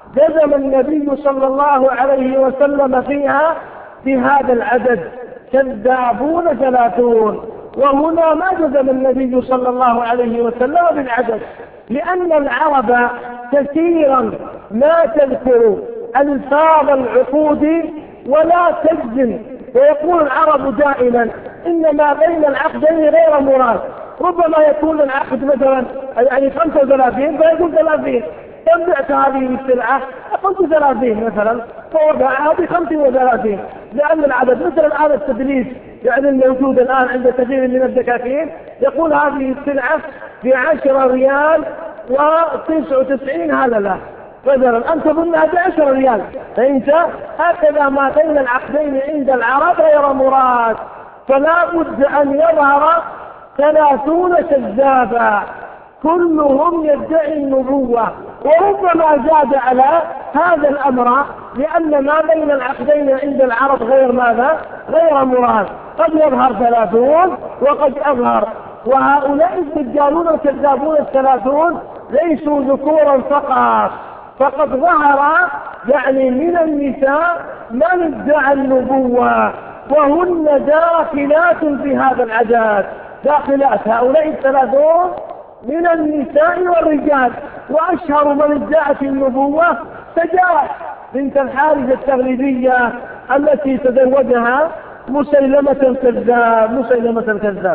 جزم النبي صلى الله عليه وسلم فيها بهذا العدد: كذابون ثلاثون. وهنا ما جزم النبي صلى الله عليه وسلم بالعدد، لأن العرب كثيرا ما تذكر ألفاظ العقود ولا تجزم، ويقول العرب دائما إن ما بين العقدين غير مراد. ربما يكون العقد مثلا يعني خمسة وثلاثين فيقول ثلاثين، كم بعت هذه السلعة؟ خمسة وثلاثين مثلا، فوضعها بخمسة وثلاثين، لأن العدد مثل الآن التدليس يعني الموجود الآن عند كثير من الدكاكين، يقول هذه السلعة بعشرة ريال وتسعة وتسعين هللة مثلا، أنت تظنها بعشرة ريال، فإنت هكذا ما بين العقدين عند العرب غير مراد. فلا بد أن يظهر ثلاثون كذابا كلهم يدعي النبوة، وربما زاد على هذا الأمر، لأن ما بين العقدين عند العرب غير ماذا؟ غير مراد. قد يظهر ثلاثون وقد أظهر. وهؤلاء الدجالون الكذابون الثلاثون ليسوا ذكورا فقط، فقد ظهر يعني من النساء من ادعى النبوة، وهن داخلات في هذا العدد، داخلات. هؤلاء الثلاثون من النساء والرجال، وأشهر من ادعت النبوة سجاح بنت الحارث التغليبية التي تزوجها مسيلمة الكذاب. مسيلمة الكذاب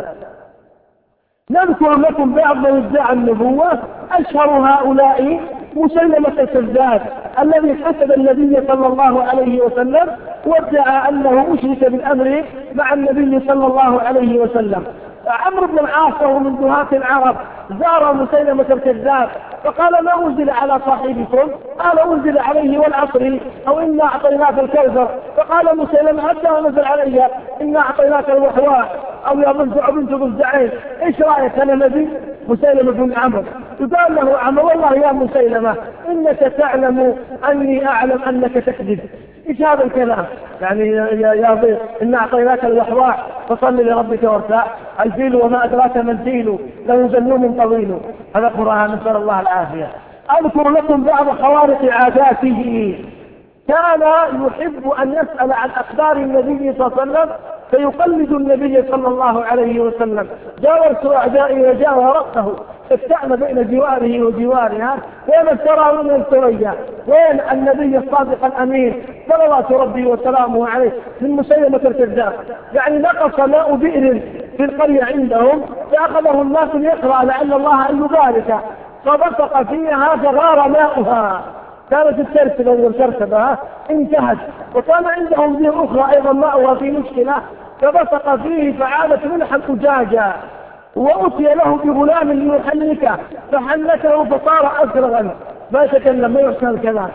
نذكر لكم بعض من ادعى النبوة. أشهر هؤلاء مسيلمة الكذاب الذي حسد النبي صلى الله عليه وسلم وادعى أنه أشرك بالأمر مع النبي صلى الله عليه وسلم. عمرو بن العاص وهو من دهاة العرب زار مسيلمة الكذاب فقال: ما أنزل على صاحبكم؟ قال: أنزل عليه والعصر أو إنا أعطيناك الكوثر. فقال مسيلمة: حتى نزل علي إنا أعطيناك الوحواء أو يا بنت بنت ضفدعين، إيش رأيك أنا نبي؟ مسيلمة بن عمرو يقال له عمرو: والله يا مسيلمة إنك تعلم أني أعلم أنك تكذب. إيش هذا الكلام؟ يعني يا يا ضيف إنا أعطيناك الوحواء فصل لربك وارتاع. الفيل وما أدراك ما الفيل له زلوم طويل. هذا قرآن، نسأل الله العافية. أذكر لكم بعض خوارق عاداته. كان يحب أن يسأل عن أخبار النبي صلى الله عليه وسلم فيقلد النبي صلى الله عليه وسلم. جاورت أعدائي وجاور رأسه استعن بين جواره وجوارها. وين ترى من الثريا؟ وين النبي الصادق الأمين صلوات ربي وسلامه عليه من مسيلمة الكذاب؟ يعني نقص ماء بئر في القرية عندهم فأخذه الناس ليقرأ لعل الله أن يبارك، فبصق فيها فغار ماؤها. كانت الترتبة والترتبة انتهت، وكان عندهم ذي أخرى أيضا ماؤها في مشكلة فبصق فيه فعادت ملحا أجاجا. وأتي له بغلام ليحنكه فحنكه فصار أسرغا، ما يتكلم ما يحسن الكلام.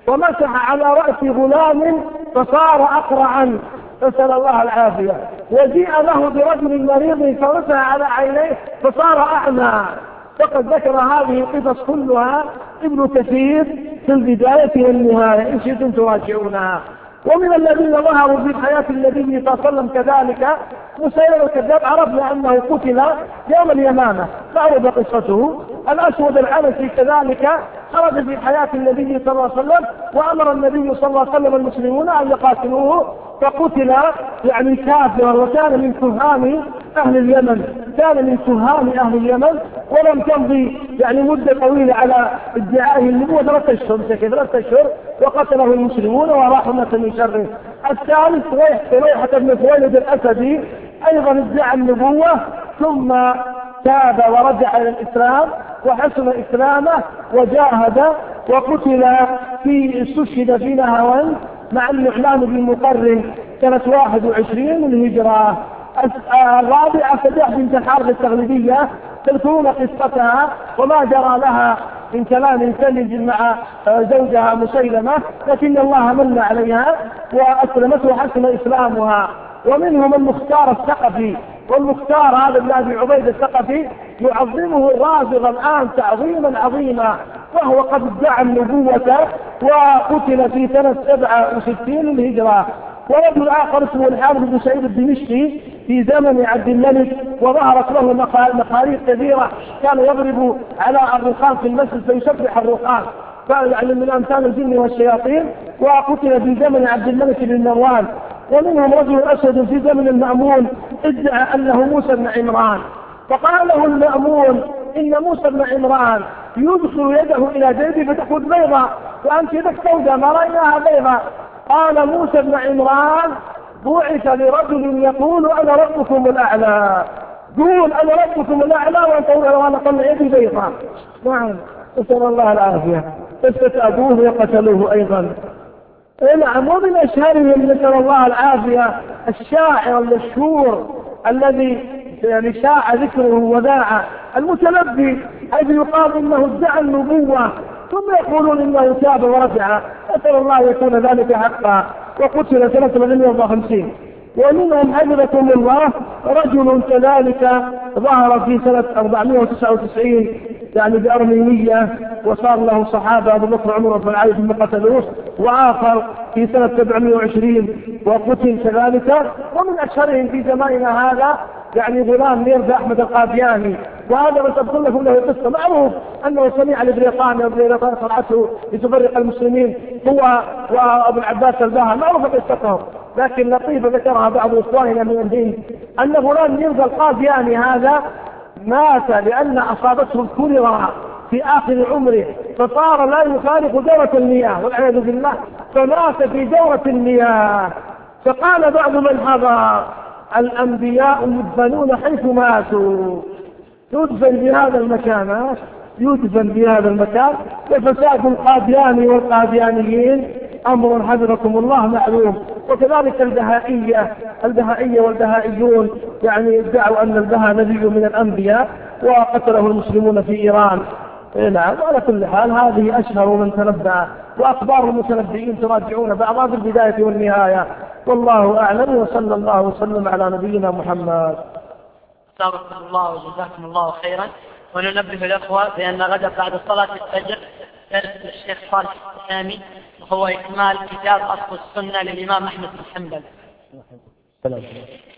ومسح على رأس غلام فصار أقرعا، نسأل الله العافية. وجيء له برجل مريض فمسح على عينيه فصار أعمى. فقد ذكر هذه القصص كلها ابن كثير في البداية والنهاية إن شئتم تراجعونها. ومن الذين ظهروا في حياة النبي صلى الله عليه وسلم كذلك مسيلمة الكذاب، عرفنا أنه قتل يوم اليمامة تعرض قصته. الأسود العنسي كذلك خرج في حياة النبي صلى الله عليه وسلم وأمر النبي صلى الله عليه وسلم المسلمون أن يقاتلوه فقتل يعني كافرا، وكان من كهان أهل اليمن، كان من كهان أهل اليمن، ولم تمضي يعني مدة طويلة على ادعائه النبوة، ثلاثة أشهر ثلاثة أشهر وقتله المسلمون ورحمة من شره. الثالث ريحة بن خويلد الأسدي أيضا ادعى النبوة ثم تاب ورجع إلى الإسلام وحسن إسلامه وجاهد وقتل في استشهد في نهاوند مع النعمان بن مقرن سنة واحد وعشرين من الهجرة. الرابعة سجاح بنت الحارث التغليبية، تذكرون قصتها وما جرى لها من كلام سلج مع زوجها مسيلمة، لكن الله من عليها وأسلمت وحسن إسلامها. ومنهم المختار الثقفي، والمختار هذا ابن أبي عبيد الثقفي يعظمه الرافض الآن تعظيما عظيما، وهو قد ادعى النبوة وقتل في سنة سبعة وستين للهجرة. ورجل آخر اسمه الحارث بن سعيد الدمشقي في زمن عبد الملك، وظهرت له مخاريق كثيرة، كان يضرب على الرخام في المسجد فيسبح الرخام، يعني من أمثال الجن والشياطين، وقتل في زمن عبد الملك بن مروان. ومنهم رجل أسد في زمن المأمون ادعى أنه موسى بن عمران، فقال له المأمون إن موسى بن عمران يدخل يده إلى جيبه فتخرج بيضاء، وأنت يدك سوداء ما رأيناها بيضاء. قال موسى بن عمران بعث لرجل يقول أنا ربكم الأعلى، قول أنا ربكم الأعلى وأنت وأنا طلع يدي بيضاء. نعم، نسأل الله العافية. قصة أبوه وقتلوه أيضا. نعم، ومن أشهرهم نسأل الله العافية الشاعر المشهور الذي يعني شاع ذكره وذاع، المتنبي، حيث يقال إنه ادعى النبوة ثم يقولون إنه تاب ورجع. نسأل الله يكون ذلك حقا، وقتل سنة ثمانمائة وأربعة وخمسين. ومنهم حفظكم الله رجل كذلك ظهر في سنة أربعمائة وتسعة وتسعين يعني بأرمينية، وصار له صحابة أبو بكر عمر بن العاص ثم قتلوه، وآخر في سنة سبعمائة وعشرين وقتل كذلك. ومن أشهرهم في زماننا هذا يعني غلام ميرزا أحمد القادياني، وهذا من تقول لكم له قصة معروف أنه سمع الإبريقاني والإبريقاني صنعته لتفرق المسلمين هو وأبو العباس الباهر، معروفة قصته، لكن لطيفة ذكرها بعض إخواننا من الهند أن غلام ميرزا القادياني هذا مات لأن أصابته الكوليرا في آخر عمره، فصار لا يفارق دورة المياه والعياذ بالله، فمات في دورة المياه. فقال بعض من حضر الأنبياء يدفنون حيث ماتوا، يدفن بهذا المكان، يدفن بهذا المكان. وفساد القادياني والقاديانيين أمر حفظكم الله معلوم. وكذلك البهائية البهائية والبهائيون يعني ادعوا أن البهاء نبي من الأنبياء وقتله المسلمون في إيران. نعم، على كل حال هذه أشهر من تنبأ، وأخبار المتنبئين تراجعون بعضها في البداية والنهاية، والله أعلم. وصلى الله وسلم على نبينا محمد. جزاكم الله وجزاكم الله خيرا. وننبه الأخوة بأن غدا بعد صلاة الفجر درس الشيخ صالح السامي، وهو إكمال كتاب أصل السنة للإمام أحمد بن حنبل.